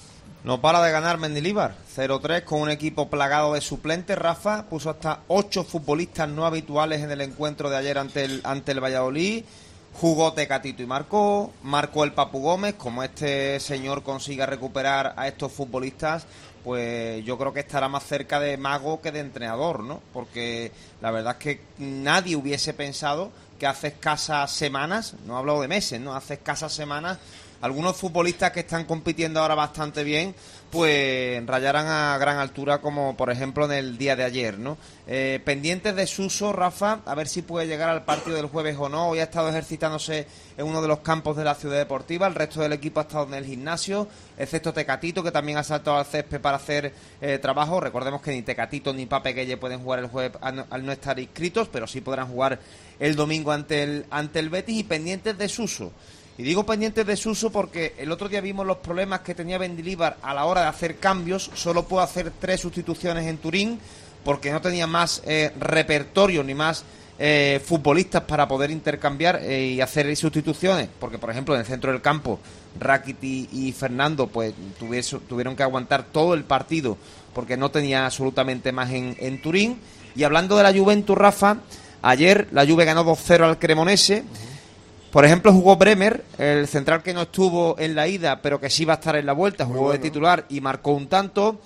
No para de ganar Mendilibar. cero tres con un equipo plagado de suplentes. Rafa puso hasta ocho futbolistas no habituales en el encuentro de ayer ante el, ante el Valladolid. Jugó Tecatito y marcó. Marcó el Papu Gómez. Como este señor consiga recuperar a estos futbolistas, pues yo creo que estará más cerca de mago que de entrenador, ¿no? Porque la verdad es que nadie hubiese pensado que hace escasas semanas, no hablo de meses, ¿no? Hace escasas semanas, algunos futbolistas que están compitiendo ahora bastante bien, pues rayaran a gran altura, como por ejemplo en el día de ayer, ¿no? Eh, pendientes de Suso, Rafa, a ver si puede llegar al partido del jueves o no. Hoy ha estado ejercitándose en uno de los campos de la ciudad deportiva, el resto del equipo ha estado en el gimnasio, excepto Tecatito, que también ha saltado al césped para hacer eh, trabajo. Recordemos que ni Tecatito ni Pape Gueye pueden jugar el jueves al no, al no estar inscritos, pero sí podrán jugar el domingo ante el, ante el Betis. Y pendientes de Suso. Y digo pendientes de Suso porque el otro día vimos los problemas que tenía Mendilibar a la hora de hacer cambios. Solo pudo hacer tres sustituciones en Turín porque no tenía más eh, repertorio ni más eh, futbolistas para poder intercambiar eh, y hacer sustituciones. Porque, por ejemplo, en el centro del campo, Rakitic y Fernando pues tuviese, tuvieron que aguantar todo el partido porque no tenía absolutamente más en, en Turín. Y hablando de la Juventus, Rafa, ayer la Juve ganó dos cero al Cremonese. Por ejemplo, jugó Bremer, el central que no estuvo en la ida, pero que sí va a estar en la vuelta, jugó bueno. de titular y marcó un tanto.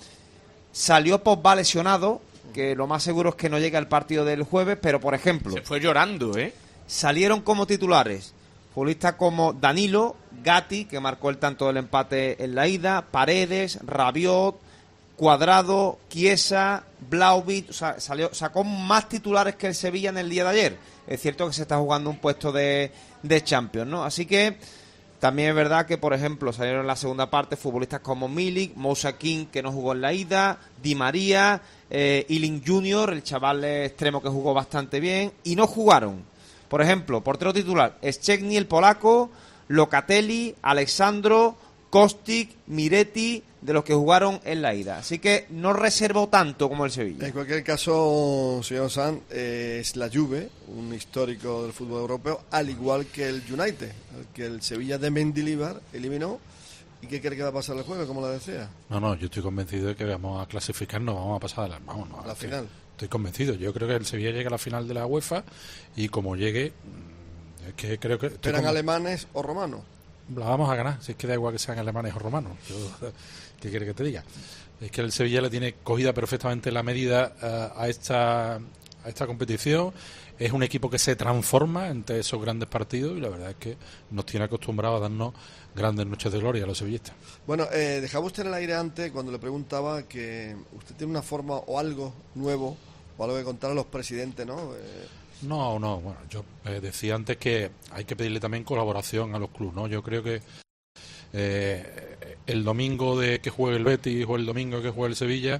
Salió Pogba lesionado, que lo más seguro es que no llegue al partido del jueves, pero por ejemplo... Se fue llorando, ¿eh? Salieron como titulares futbolistas como Danilo, Gatti, que marcó el tanto del empate en la ida, Paredes, Rabiot, Cuadrado, Chiesa, Vlahovic, o sea, salió, sacó más titulares que el Sevilla en el día de ayer. Es cierto que se está jugando un puesto de, de Champions, ¿no? Así que también es verdad que, por ejemplo, salieron en la segunda parte futbolistas como Milik, Moussa King, que no jugó en la ida, Di María, eh, Iling junior, el chaval extremo que jugó bastante bien, y no jugaron. Por ejemplo, portero titular, Szczęsny, el polaco, Locatelli, Alexandro, Kostic, Miretti, de los que jugaron en la ida. Así que no reservó tanto como el Sevilla. En cualquier caso, señor Sanz, eh, es la Juve, un histórico del fútbol europeo, al igual que el United, al que el Sevilla de Mendilibar eliminó ¿Y qué cree que va a pasar el jueves, como la decía? No, no, yo estoy convencido de que vamos a clasificarnos, vamos a pasar a la, vamos, no, a la estoy, final. Estoy convencido. Yo creo que el Sevilla llega a la final de la UEFA y como llegue, es que creo que... ¿Esperan alemanes o romanos? La vamos a ganar, si es que da igual que sean alemanes o romanos. Yo, ¿qué quiere que te diga? Es que el Sevilla le tiene cogida perfectamente la medida uh, a esta a esta competición. Es un equipo que se transforma entre esos grandes partidos y la verdad es que nos tiene acostumbrados a darnos grandes noches de gloria a los sevillistas. Bueno, eh, dejaba usted en el aire antes cuando le preguntaba que usted tiene una forma o algo nuevo o algo que contar a los presidentes, ¿no? Eh, No, no, bueno, yo eh, decía antes que hay que pedirle también colaboración a los clubes, ¿no? Yo creo que eh, el domingo de que juegue el Betis o el domingo que juegue el Sevilla,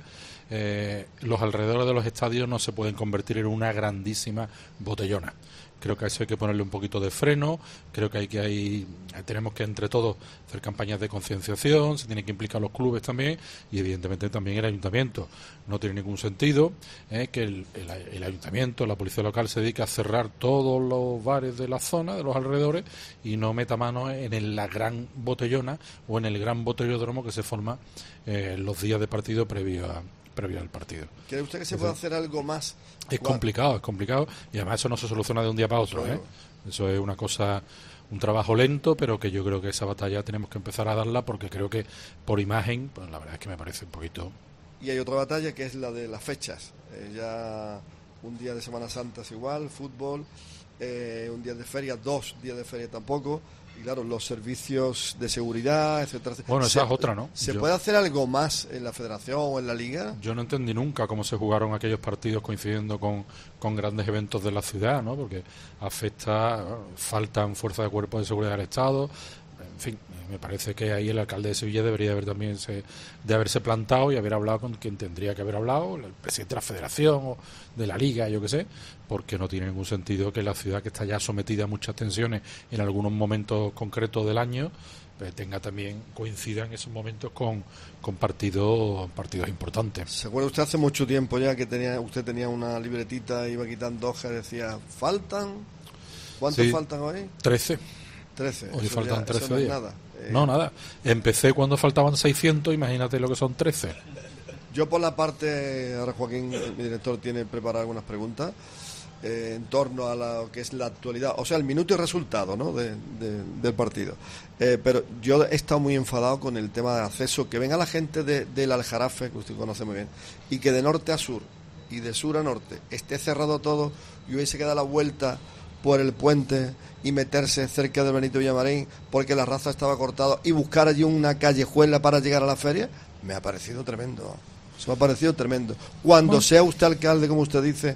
eh, los alrededores de los estadios no se pueden convertir en una grandísima botellona. Creo que a eso hay que ponerle un poquito de freno, creo que hay que hay, tenemos que entre todos hacer campañas de concienciación, se tienen que implicar los clubes también y evidentemente también el ayuntamiento. No tiene ningún sentido eh, que el, el, el ayuntamiento, la policía local se dedique a cerrar todos los bares de la zona, de los alrededores y no meta mano en el, la gran botellona o en el gran botellódromo que se forma eh, los días de partido previo a previo al partido. ¿Cree usted que se puede hacer algo más? Es complicado, es complicado y además eso no se soluciona de un día para otro, ¿eh? Eso es una cosa, un trabajo lento, pero que yo creo que esa batalla tenemos que empezar a darla porque creo que por imagen, pues la verdad es que me parece un poquito... Y hay otra batalla que es la de las fechas. Eh, ya un día de Semana Santa es igual, fútbol, eh, un día de feria, dos días de feria tampoco. Y claro, los servicios de seguridad, etcétera, etcétera. Bueno, esa ¿Se, es otra, ¿no? ¿Se yo, puede hacer algo más en la federación o en la liga? Yo no entendí nunca cómo se jugaron aquellos partidos coincidiendo con, con grandes eventos de la ciudad, ¿no? Porque afecta, faltan fuerzas de cuerpos de seguridad del Estado. En fin, me parece que ahí el alcalde de Sevilla debería haber también se, de haberse plantado y haber hablado con quien tendría que haber hablado, el presidente de la federación o de la liga, yo qué sé, porque no tiene ningún sentido que la ciudad, que está ya sometida a muchas tensiones en algunos momentos concretos del año, pues tenga también, coincida en esos momentos con, con partidos partidos importantes. ¿Se acuerda usted hace mucho tiempo ya que tenía usted tenía una libretita, iba quitando hojas y decía, ¿faltan? ¿Cuántos sí, faltan hoy? trece. trece. Hoy eso faltan ya, trece eso no días. Es nada. Eh, no, nada. Empecé cuando faltaban seiscientos, imagínate lo que son trece. Yo por la parte, ahora Joaquín, mi director, tiene preparado algunas preguntas eh, en torno a lo que es la actualidad, o sea, el minuto y resultado, ¿no? de, de, del partido. Eh, pero yo he estado muy enfadado con el tema de acceso, que venga la gente de, del Aljarafe, que usted conoce muy bien, y que de norte a sur y de sur a norte esté cerrado todo y hubiese que dar la vuelta por el puente y meterse cerca del Benito Villamarín porque la raza estaba cortada y buscar allí una callejuela para llegar a la feria, me ha parecido tremendo. Eso me ha parecido tremendo. Cuando bueno, sea usted alcalde, como usted dice...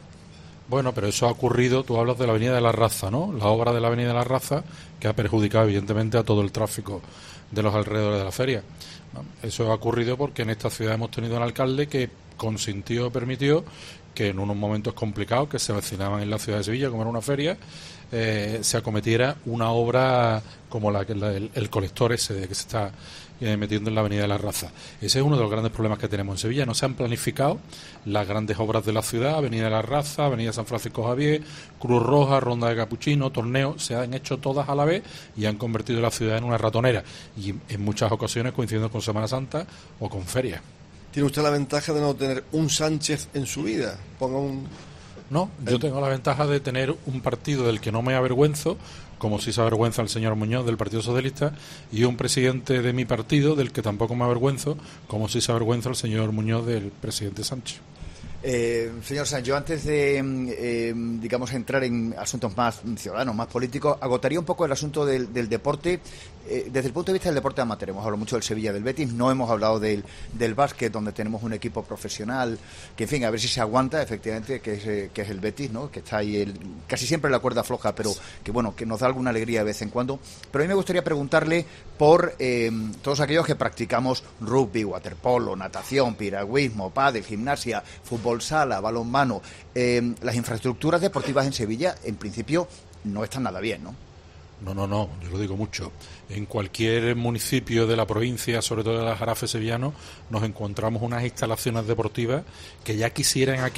Bueno, pero eso ha ocurrido, tú hablas de la Avenida de la Raza, ¿no? La obra de la Avenida de la Raza, que ha perjudicado evidentemente a todo el tráfico de los alrededores de la feria. ¿No? Eso ha ocurrido porque en esta ciudad hemos tenido un alcalde que consintió, permitió que en unos momentos complicados que se avecinaban en la ciudad de Sevilla, como era una feria, eh, se acometiera una obra como la que el, el colector ese de que se está eh, metiendo en la Avenida de la Raza. Ese es uno de los grandes problemas que tenemos en Sevilla. No se han planificado las grandes obras de la ciudad, Avenida de la Raza, Avenida San Francisco Javier, Cruz Roja, Ronda de Capuchino, Torneo, se han hecho todas a la vez y han convertido la ciudad en una ratonera. Y en muchas ocasiones coincidiendo con Semana Santa o con ferias. Tiene usted la ventaja de no tener un Sánchez en su vida. Ponga un... No, yo tengo la ventaja de tener un partido del que no me avergüenzo, como si se avergüenza el señor Muñoz del Partido Socialista, y un presidente de mi partido del que tampoco me avergüenzo, como si se avergüenza el señor Muñoz del presidente Sánchez. Eh, señor Sánchez, yo antes de, eh, digamos, entrar en asuntos más ciudadanos, más políticos, agotaría un poco el asunto del, del deporte. Eh, desde el punto de vista del deporte amateur, hemos hablado mucho del Sevilla, del Betis, no hemos hablado del, del básquet, donde tenemos un equipo profesional, que en fin, a ver si se aguanta, efectivamente, que es, que es el Betis, ¿no? Que está ahí el, casi siempre la cuerda floja, pero que bueno, que nos da alguna alegría de vez en cuando. Pero a mí me gustaría preguntarle por eh, todos aquellos que practicamos rugby, waterpolo, natación, piragüismo, pádel, gimnasia, fútbol sala, balonmano. Eh, las infraestructuras deportivas en Sevilla, en principio, no están nada bien, ¿no? No, no, no, yo lo digo mucho. En cualquier municipio de la provincia, sobre todo de Aljarafe sevillano, nos encontramos unas instalaciones deportivas que ya quisieran aquí,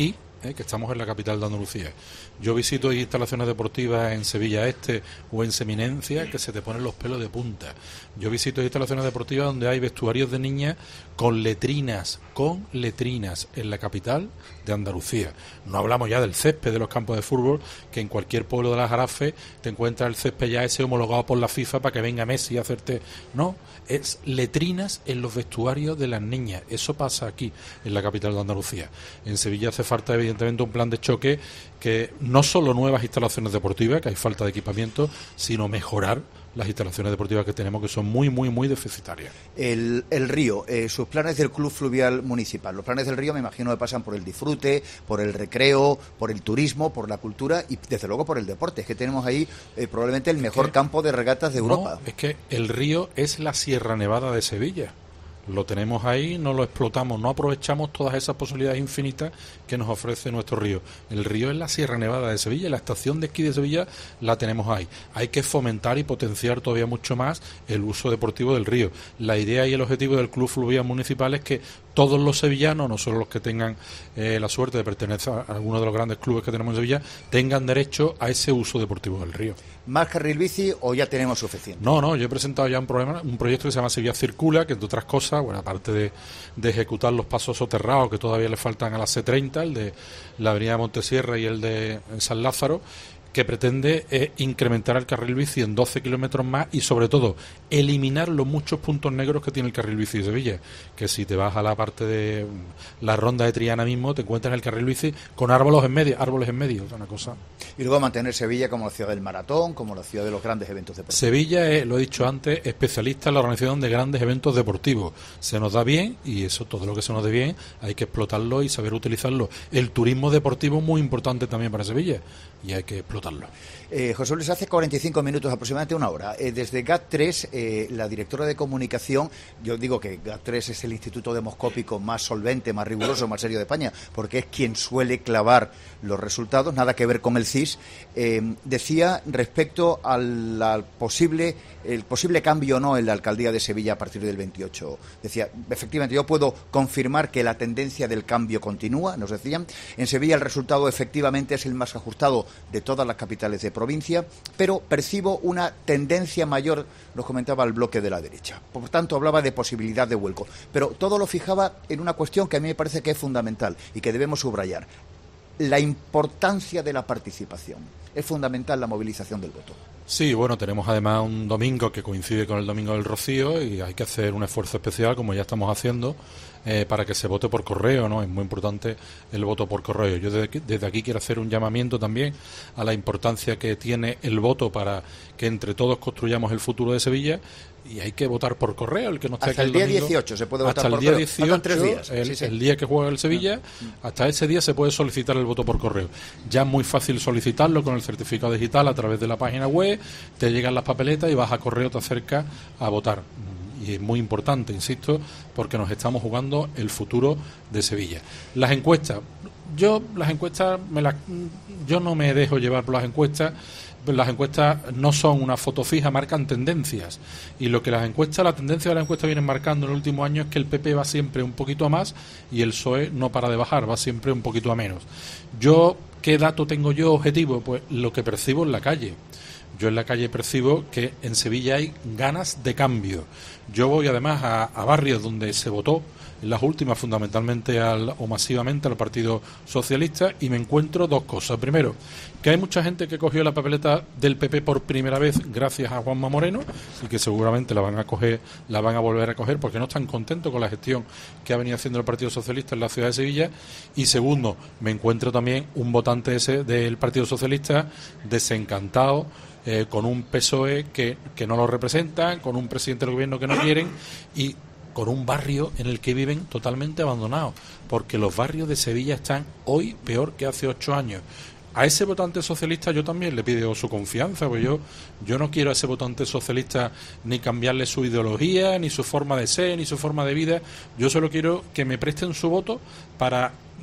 ¿eh? que estamos en la capital de Andalucía. Yo visito instalaciones deportivas en Sevilla Este o en Seminencia que se te ponen los pelos de punta. Yo visito instalaciones deportivas donde hay vestuarios de niñas con letrinas, con letrinas en la capital de Andalucía. No hablamos ya del césped de los campos de fútbol, que en cualquier pueblo de la Jarafe te encuentras el césped ya ese homologado por la FIFA para que venga Messi a hacerte... No, es letrinas en los vestuarios de las niñas. Eso pasa aquí, en la capital de Andalucía. En Sevilla hace falta, evidentemente, un plan de choque que no solo nuevas instalaciones deportivas, que hay falta de equipamiento, sino mejorar las instalaciones deportivas que tenemos, que son muy, muy, muy deficitarias. El, el río, eh, sus planes del Club Fluvial Municipal. Los planes del río me imagino que pasan por el disfrute, por el recreo, por el turismo, por la cultura y desde luego por el deporte. Es que tenemos ahí eh, probablemente el mejor campo de regatas de Europa. No, es que el río es la Sierra Nevada de Sevilla. Lo tenemos ahí, no lo explotamos, no aprovechamos todas esas posibilidades infinitas que nos ofrece nuestro río. El río es la Sierra Nevada de Sevilla, la estación de esquí de Sevilla la tenemos ahí. Hay que fomentar y potenciar todavía mucho más el uso deportivo del río. La idea y el objetivo del Club Fluvial Municipal es que todos los sevillanos, no solo los que tengan eh, la suerte de pertenecer a alguno de los grandes clubes que tenemos en Sevilla, tengan derecho a ese uso deportivo del río. ¿Más carril bici o ya tenemos suficiente? No, no, yo he presentado ya un, problema, un proyecto que se llama Sevilla Circula, que entre otras cosas, bueno, aparte de, de ejecutar los pasos soterrados que todavía le faltan a la C treinta, el de la avenida Montesierra y el de San Lázaro, que pretende eh, incrementar el carril bici en doce kilómetros más y sobre todo eliminar los muchos puntos negros que tiene el carril bici de Sevilla, que si te vas a la parte de la ronda de Triana mismo te encuentras en el carril bici con árboles en medio, árboles en medio, es una cosa. Y luego mantener Sevilla como la ciudad del maratón, como la ciudad de los grandes eventos deportivos. Sevilla es, lo he dicho antes, especialista en la organización de grandes eventos deportivos. Se nos da bien y eso, todo lo que se nos dé bien, hay que explotarlo y saber utilizarlo. El turismo deportivo es muy importante también para Sevilla y hay que explotarlo. Eh, José Luis, hace cuarenta y cinco minutos, aproximadamente una hora, eh, desde G A T tres, eh, la directora de comunicación, yo digo que G A T tres es el instituto demoscópico más solvente, más riguroso, más serio de España, porque es quien suele clavar los resultados, nada que ver con el C I S, eh, decía respecto al, al posible, el posible cambio o no en la alcaldía de Sevilla a partir del veintiocho. Decía, efectivamente, yo puedo confirmar que la tendencia del cambio continúa, nos decían. En Sevilla el resultado efectivamente es el más ajustado de todas las capitales de provincia, pero percibo una tendencia mayor, nos comentaba el bloque de la derecha. Por tanto, hablaba de posibilidad de vuelco. Pero todo lo fijaba en una cuestión que a mí me parece que es fundamental y que debemos subrayar. La importancia de la participación. Es fundamental la movilización del voto. Sí, bueno, tenemos además un domingo que coincide con el Domingo del Rocío y hay que hacer un esfuerzo especial, como ya estamos haciendo, eh, para que se vote por correo, ¿no? Es muy importante el voto por correo. Yo desde aquí, desde aquí quiero hacer un llamamiento también a la importancia que tiene el voto para que entre todos construyamos el futuro de Sevilla. Y hay que votar por correo, el que no esté hasta aquí el día domingo, dieciocho se puede votar hasta por el día correo. dieciocho, tres días. El, Sí, sí. el día que juega el Sevilla, hasta ese día se puede solicitar el voto por correo. Ya es muy fácil solicitarlo con el certificado digital a través de la página web, te llegan las papeletas y vas a correo, te acercas a votar. Y es muy importante, insisto, porque nos estamos jugando el futuro de Sevilla. Las encuestas, yo las encuestas me las, yo no me dejo llevar por las encuestas. Las encuestas no son una foto fija, marcan tendencias. Y lo que las encuestas, la tendencia de las encuestas vienen marcando en el último año es que el P P va siempre un poquito a más y el P S O E no para de bajar, va siempre un poquito a menos. Yo, ¿qué dato tengo yo objetivo? Pues lo que percibo en la calle. Yo en la calle percibo que en Sevilla hay ganas de cambio. Yo voy además a, a barrios donde se votó en las últimas fundamentalmente al, o masivamente al Partido Socialista y me encuentro dos cosas. Primero, que hay mucha gente que cogió la papeleta del P P por primera vez gracias a Juanma Moreno y que seguramente la van a coger, la van a volver a coger porque no están contentos con la gestión que ha venido haciendo el Partido Socialista en la ciudad de Sevilla. Y segundo, me encuentro también un votante ese del Partido Socialista desencantado, Eh, con un P S O E que, que no lo representan, con un presidente del gobierno que no quieren y con un barrio en el que viven totalmente abandonados, porque los barrios de Sevilla están hoy peor que hace ocho años. A ese votante socialista yo también le pido su confianza, porque yo, yo no quiero a ese votante socialista ni cambiarle su ideología, ni su forma de ser, ni su forma de vida. Yo solo quiero que me presten su voto para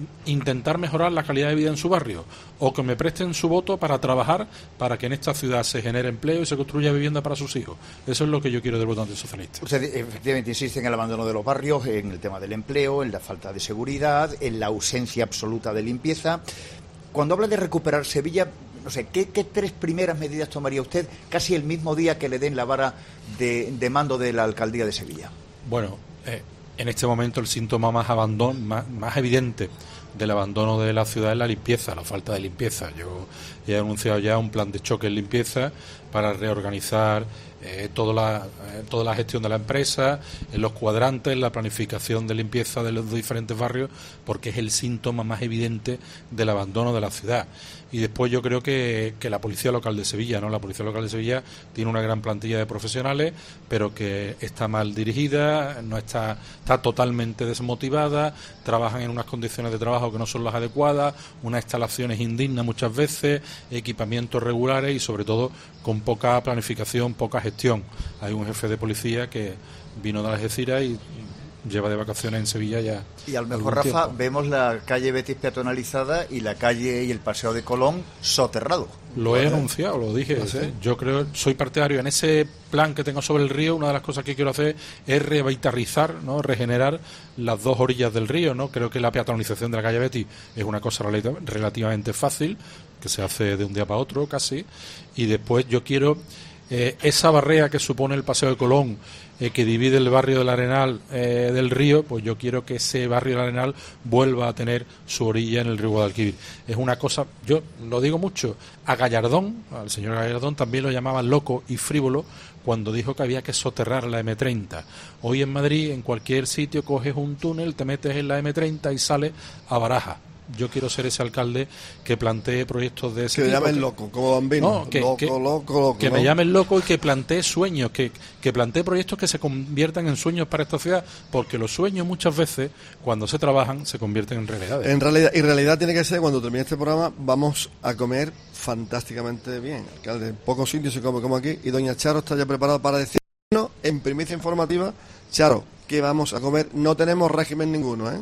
intentar mejorar la calidad de vida en su barrio, o que me presten su voto para trabajar para que en esta ciudad se genere empleo y se construya vivienda para sus hijos. Eso es lo que yo quiero del votante socialista. Usted efectivamente insiste en el abandono de los barrios, en el tema del empleo, en la falta de seguridad, en la ausencia absoluta de limpieza. Cuando habla de recuperar Sevilla, no sé, ¿qué, qué tres primeras medidas tomaría usted casi el mismo día que le den la vara de, de mando de la alcaldía de Sevilla? Bueno, eh, en este momento el síntoma más, abandono, más, más evidente del abandono de la ciudad es la limpieza, la falta de limpieza. Yo he anunciado ya un plan de choque en limpieza para reorganizar eh, toda, la, eh, toda la gestión de la empresa, en los cuadrantes, la planificación de limpieza de los diferentes barrios, porque es el síntoma más evidente del abandono de la ciudad. Y después yo creo que, que la Policía Local de Sevilla, ¿no? La Policía Local de Sevilla tiene una gran plantilla de profesionales, pero que está mal dirigida, no está, está totalmente desmotivada, trabajan en unas condiciones de trabajo que no son las adecuadas, unas instalaciones indignas muchas veces, equipamientos regulares y sobre todo con poca planificación, poca gestión. Hay un jefe de policía que vino de Algeciras y lleva de vacaciones en Sevilla ya. Y a lo mejor, Rafa, tiempo. Vemos la calle Betis peatonalizada y la calle y el Paseo de Colón soterrado. Lo he anunciado, lo dije. ¿Ah, sí? Yo creo, soy partidario en ese plan que tengo sobre el río. Una de las cosas que quiero hacer es revitalizar, ¿no? Regenerar las dos orillas del río, ¿no? Creo que la peatonalización de la calle Betis es una cosa relativamente fácil, que se hace de un día para otro casi. Y después yo quiero eh, esa barrera que supone el Paseo de Colón, Eh, que divide el barrio del Arenal eh, del río, pues yo quiero que ese barrio del Arenal vuelva a tener su orilla en el río Guadalquivir. Es una cosa, yo lo digo mucho, a Gallardón, al señor Gallardón también lo llamaban loco y frívolo cuando dijo que había que soterrar la eme treinta. Hoy en Madrid, en cualquier sitio, coges un túnel, te metes en la eme treinta y sales a Barajas. Yo quiero ser ese alcalde que plantee proyectos de ese que tipo. Que me llamen loco, como Bambino. No, que, loco, que, loco, loco, que ¿no? me llamen loco y que plantee sueños, que, que plantee proyectos que se conviertan en sueños para esta ciudad, porque los sueños muchas veces, cuando se trabajan, se convierten en realidades. En realidad, y realidad tiene que ser, cuando termine este programa, vamos a comer fantásticamente bien. Alcalde, en pocos sitios se come como aquí, y doña Charo está ya preparada para decirnos, en primicia informativa, Charo, ¿qué vamos a comer? No tenemos régimen ninguno, ¿eh?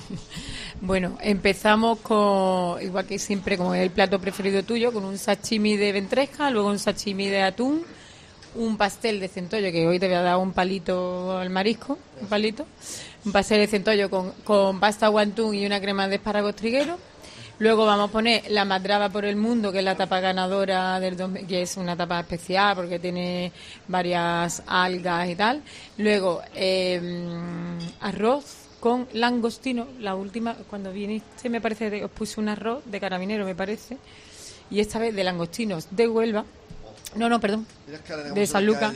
Bueno, empezamos con, igual que siempre, con el plato preferido tuyo, con un sashimi de ventresca, luego un sashimi de atún, un pastel de centollo, que hoy te voy a dar un palito al marisco, un palito, un pastel de centollo con, con pasta guantún y una crema de espárragos trigueros. Luego vamos a poner la Madraba por el Mundo, que es la tapa ganadora del dos mil, que es una tapa especial porque tiene varias algas y tal. Luego eh, arroz con langostino. La última, cuando viniste, me parece que os puse un arroz de carabinero, me parece, y esta vez de langostinos de Huelva. No, no, perdón, de Sanlúcar.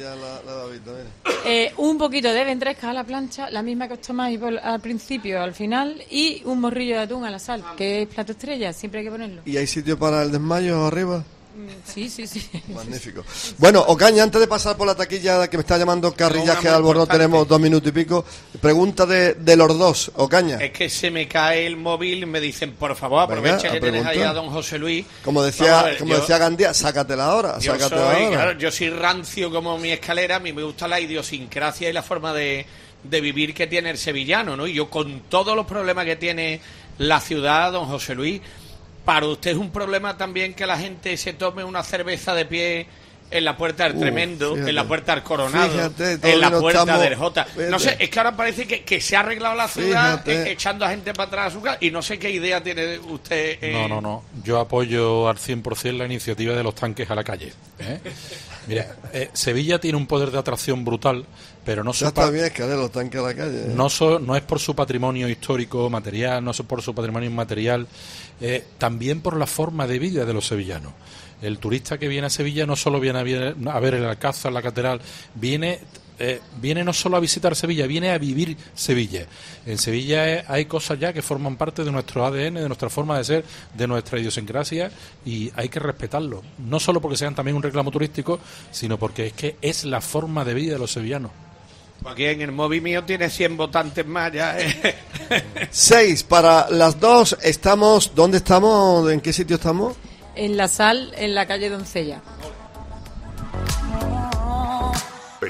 Eh, un poquito de ventresca a la plancha, la misma que os tomáis al principio, al final, y un morrillo de atún a la sal, que es plato estrella, siempre hay que ponerlo. ¿Y hay sitio para el desmayo arriba? Sí, sí, sí. Magnífico. Bueno, Ocaña, antes de pasar por la taquilla que me está llamando Carrillaje de Albornoz, tenemos dos minutos y pico. Pregunta de, de los dos, Ocaña. Es que se me cae el móvil y me dicen, por favor, aprovecha Venga, que tienes ahí a don José Luis. Como decía, ver, como yo, decía Gandía, sácatela ahora, yo sácatela soy, ahora. Claro, yo soy rancio como mi escalera, a mí me gusta la idiosincrasia y la forma de, de vivir que tiene el sevillano, ¿no? Y yo, con todos los problemas que tiene la ciudad, don José Luis, ¿para usted es un problema también que la gente se tome una cerveza de pie en la puerta del uh, Tremendo, fíjate, en la puerta del Coronado, fíjate, en la puerta estamos, del Jota? No sé, es que ahora parece que, que se ha arreglado la ciudad e- echando a gente para atrás a su casa, y no sé qué idea tiene usted. Eh... No, no, no. Yo apoyo al cien por ciento la iniciativa de los tanques a la calle. ¿eh? Mira, eh, Sevilla tiene un poder de atracción brutal, pero no, ya está bien, es que de los tanques a la calle. ¿eh? no, so, no es por su patrimonio histórico material, no es por su patrimonio inmaterial, eh, también por la forma de vida de los sevillanos. El turista que viene a Sevilla no solo viene a, viene a ver el Alcázar, la catedral, viene eh, viene no solo a visitar Sevilla, viene a vivir Sevilla. En Sevilla eh, hay cosas ya que forman parte de nuestro A D N, de nuestra forma de ser, de nuestra idiosincrasia, y hay que respetarlo. No solo porque sean también un reclamo turístico, sino porque es que es la forma de vida de los sevillanos. Aquí en el móvil mío tiene cien votantes más ya. ¿eh? Seis para las dos. Estamos, ¿dónde estamos? ¿En qué sitio estamos? En La Sal, en la calle Doncella.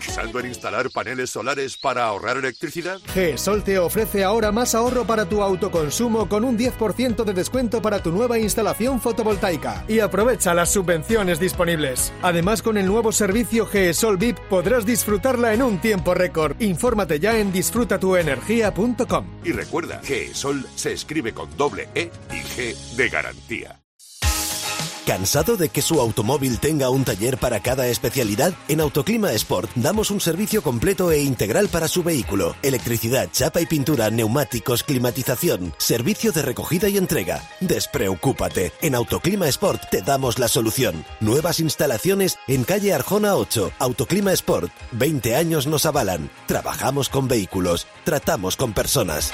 ¿Pensando en instalar paneles solares para ahorrar electricidad? GESOL te ofrece ahora más ahorro para tu autoconsumo con un diez por ciento de descuento para tu nueva instalación fotovoltaica. Y aprovecha las subvenciones disponibles. Además, con el nuevo servicio GESOL V I P podrás disfrutarla en un tiempo récord. Infórmate ya en disfruta tu energía punto com. Y recuerda, GESOL se escribe con doble E y G de garantía. ¿Cansado de que su automóvil tenga un taller para cada especialidad? En Autoclima Sport damos un servicio completo e integral para su vehículo. Electricidad, chapa y pintura, neumáticos, climatización, servicio de recogida y entrega. Despreocúpate, en Autoclima Sport te damos la solución. Nuevas instalaciones en calle Arjona ocho. Autoclima Sport, veinte años nos avalan. Trabajamos con vehículos, tratamos con personas.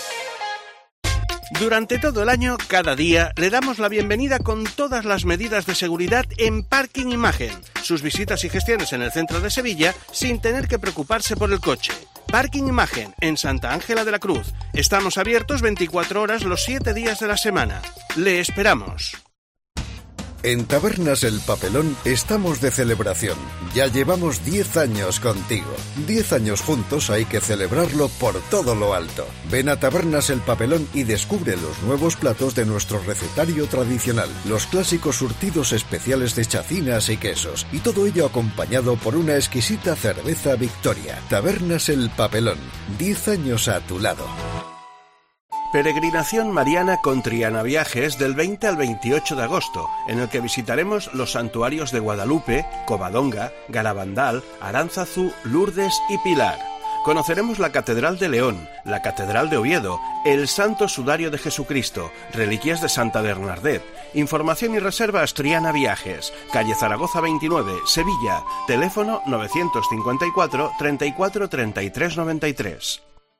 Durante todo el año, cada día, le damos la bienvenida con todas las medidas de seguridad en Parking Imagen. Sus visitas y gestiones en el centro de Sevilla sin tener que preocuparse por el coche. Parking Imagen, en Santa Ángela de la Cruz. Estamos abiertos veinticuatro horas los siete días de la semana. Le esperamos. En Tabernas El Papelón estamos de celebración. Ya llevamos diez años contigo. diez años juntos hay que celebrarlo por todo lo alto. Ven a Tabernas El Papelón y descubre los nuevos platos de nuestro recetario tradicional. Los clásicos surtidos especiales de chacinas y quesos. Y todo ello acompañado por una exquisita cerveza Victoria. Tabernas El Papelón. diez años a tu lado. Peregrinación mariana con Triana Viajes del veinte al veintiocho de agosto, en el que visitaremos los santuarios de Guadalupe, Covadonga, Garabandal, Aránzazu, Lourdes y Pilar. Conoceremos la Catedral de León, la Catedral de Oviedo, el Santo Sudario de Jesucristo, reliquias de Santa Bernardet. Información y reservas Triana Viajes, calle Zaragoza veintinueve, Sevilla, teléfono novecientos cincuenta y cuatro, treinta y cuatro, treinta y tres, noventa y tres.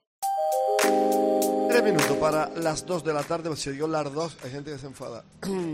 Tres minutos para las dos de la tarde, pues si digo las dos, hay gente que se enfada.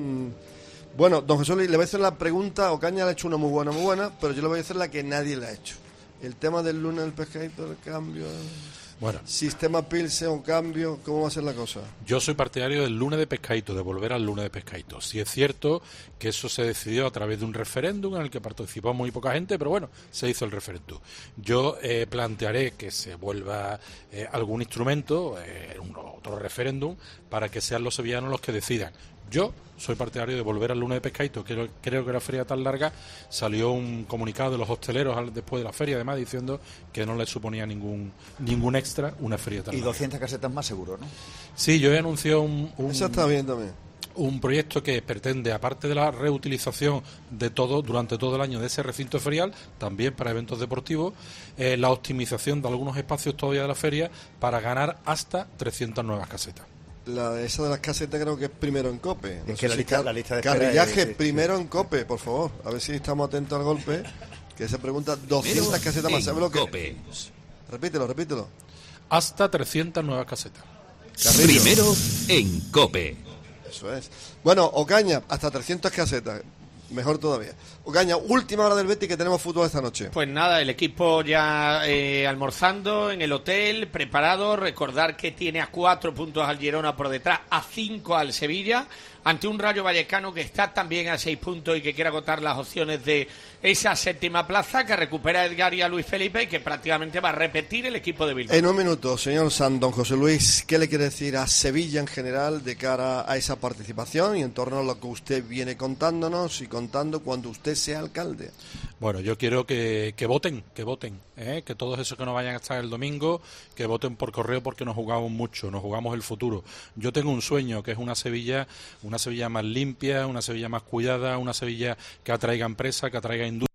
Bueno, don Jesús, le voy a hacer la pregunta, Ocaña le ha hecho una muy buena, muy buena, pero yo le voy a hacer la que nadie le ha hecho. El tema del lunes del pescadito, el cambio, bueno, sistema Pilsen o cambio, ¿cómo va a ser la cosa? Yo soy partidario del lunes de pescadito, de volver al lunes de pescadito. Sí es cierto que eso se decidió a través de un referéndum en el que participó muy poca gente, pero bueno, se hizo el referéndum. Yo eh, plantearé que se vuelva eh, algún instrumento, eh, un, otro referéndum, para que sean los sevillanos los que decidan. Yo soy partidario de volver al lunes de pescadito. Creo, creo que la feria tan larga, salió un comunicado de los hosteleros al, después de la feria, además, diciendo que no les suponía ningún ningún extra una feria tan y larga. Y doscientas casetas más seguro, ¿no? Sí, yo he anunciado un... un Eso está bien también. Un proyecto que pretende, aparte de la reutilización de todo, durante todo el año de ese recinto ferial, también para eventos deportivos, eh, la optimización de algunos espacios todavía de la feria para ganar hasta trescientas nuevas casetas. La, esa de las casetas creo que es primero en COPE. No es que la, si lista, car- la lista de Carrillaje es, sí, primero sí. en COPE, por favor. A ver si estamos atentos al golpe. Que se pregunta doscientas casetas más. ¿Sabes lo que? COPE. Repítelo, repítelo. Hasta trescientas nuevas casetas. Carrillo. Primero en COPE. Eso es. Bueno, Ocaña, hasta trescientas casetas. Mejor todavía. Ocaña, última hora del Betis, que tenemos fútbol esta noche. Pues nada, el equipo ya eh, almorzando en el hotel, preparado. Recordar que tiene a cuatro puntos al Girona por detrás, a cinco al Sevilla, ante un Rayo Vallecano que está también a seis puntos y que quiere agotar las opciones de esa séptima plaza, que recupera a Edgar y a Luis Felipe y que prácticamente va a repetir el equipo de Bilbao. En un minuto, señor San Don José Luis, ¿qué le quiere decir a Sevilla en general de cara a esa participación y en torno a lo que usted viene contándonos y contando cuando usted sea alcalde? Bueno, yo quiero que, que voten, que voten, ¿eh? Que todos esos que no vayan a estar el domingo, que voten por correo porque nos jugamos mucho, nos jugamos el futuro. Yo tengo un sueño, que es una Sevilla, una Sevilla más limpia, una Sevilla más cuidada, una Sevilla que atraiga empresa, que atraiga industria,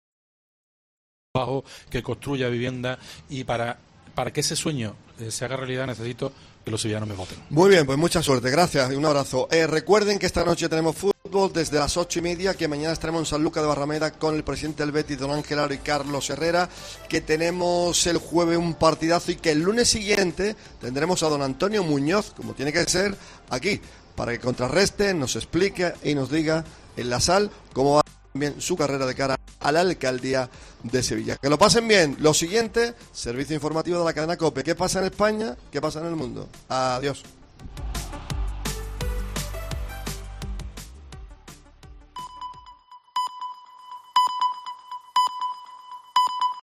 que construya vivienda, y para, para que ese sueño eh, se haga realidad necesito que los sevillanos me voten. Muy bien, pues mucha suerte, gracias y un abrazo. Eh, recuerden que esta noche tenemos fútbol desde las ocho y media, que mañana estaremos en San Lucas de Barrameda con el presidente del Betis, don Ángel Aro y Carlos Herrera, que tenemos el jueves un partidazo y que el lunes siguiente tendremos a don Antonio Muñoz, como tiene que ser, aquí, para que contrarreste, nos explique y nos diga en la sal cómo va también su carrera de cara a la alcaldía de Sevilla. Que lo pasen bien. Lo siguiente, servicio informativo de la cadena COPE. ¿Qué pasa en España? ¿Qué pasa en el mundo? Adiós.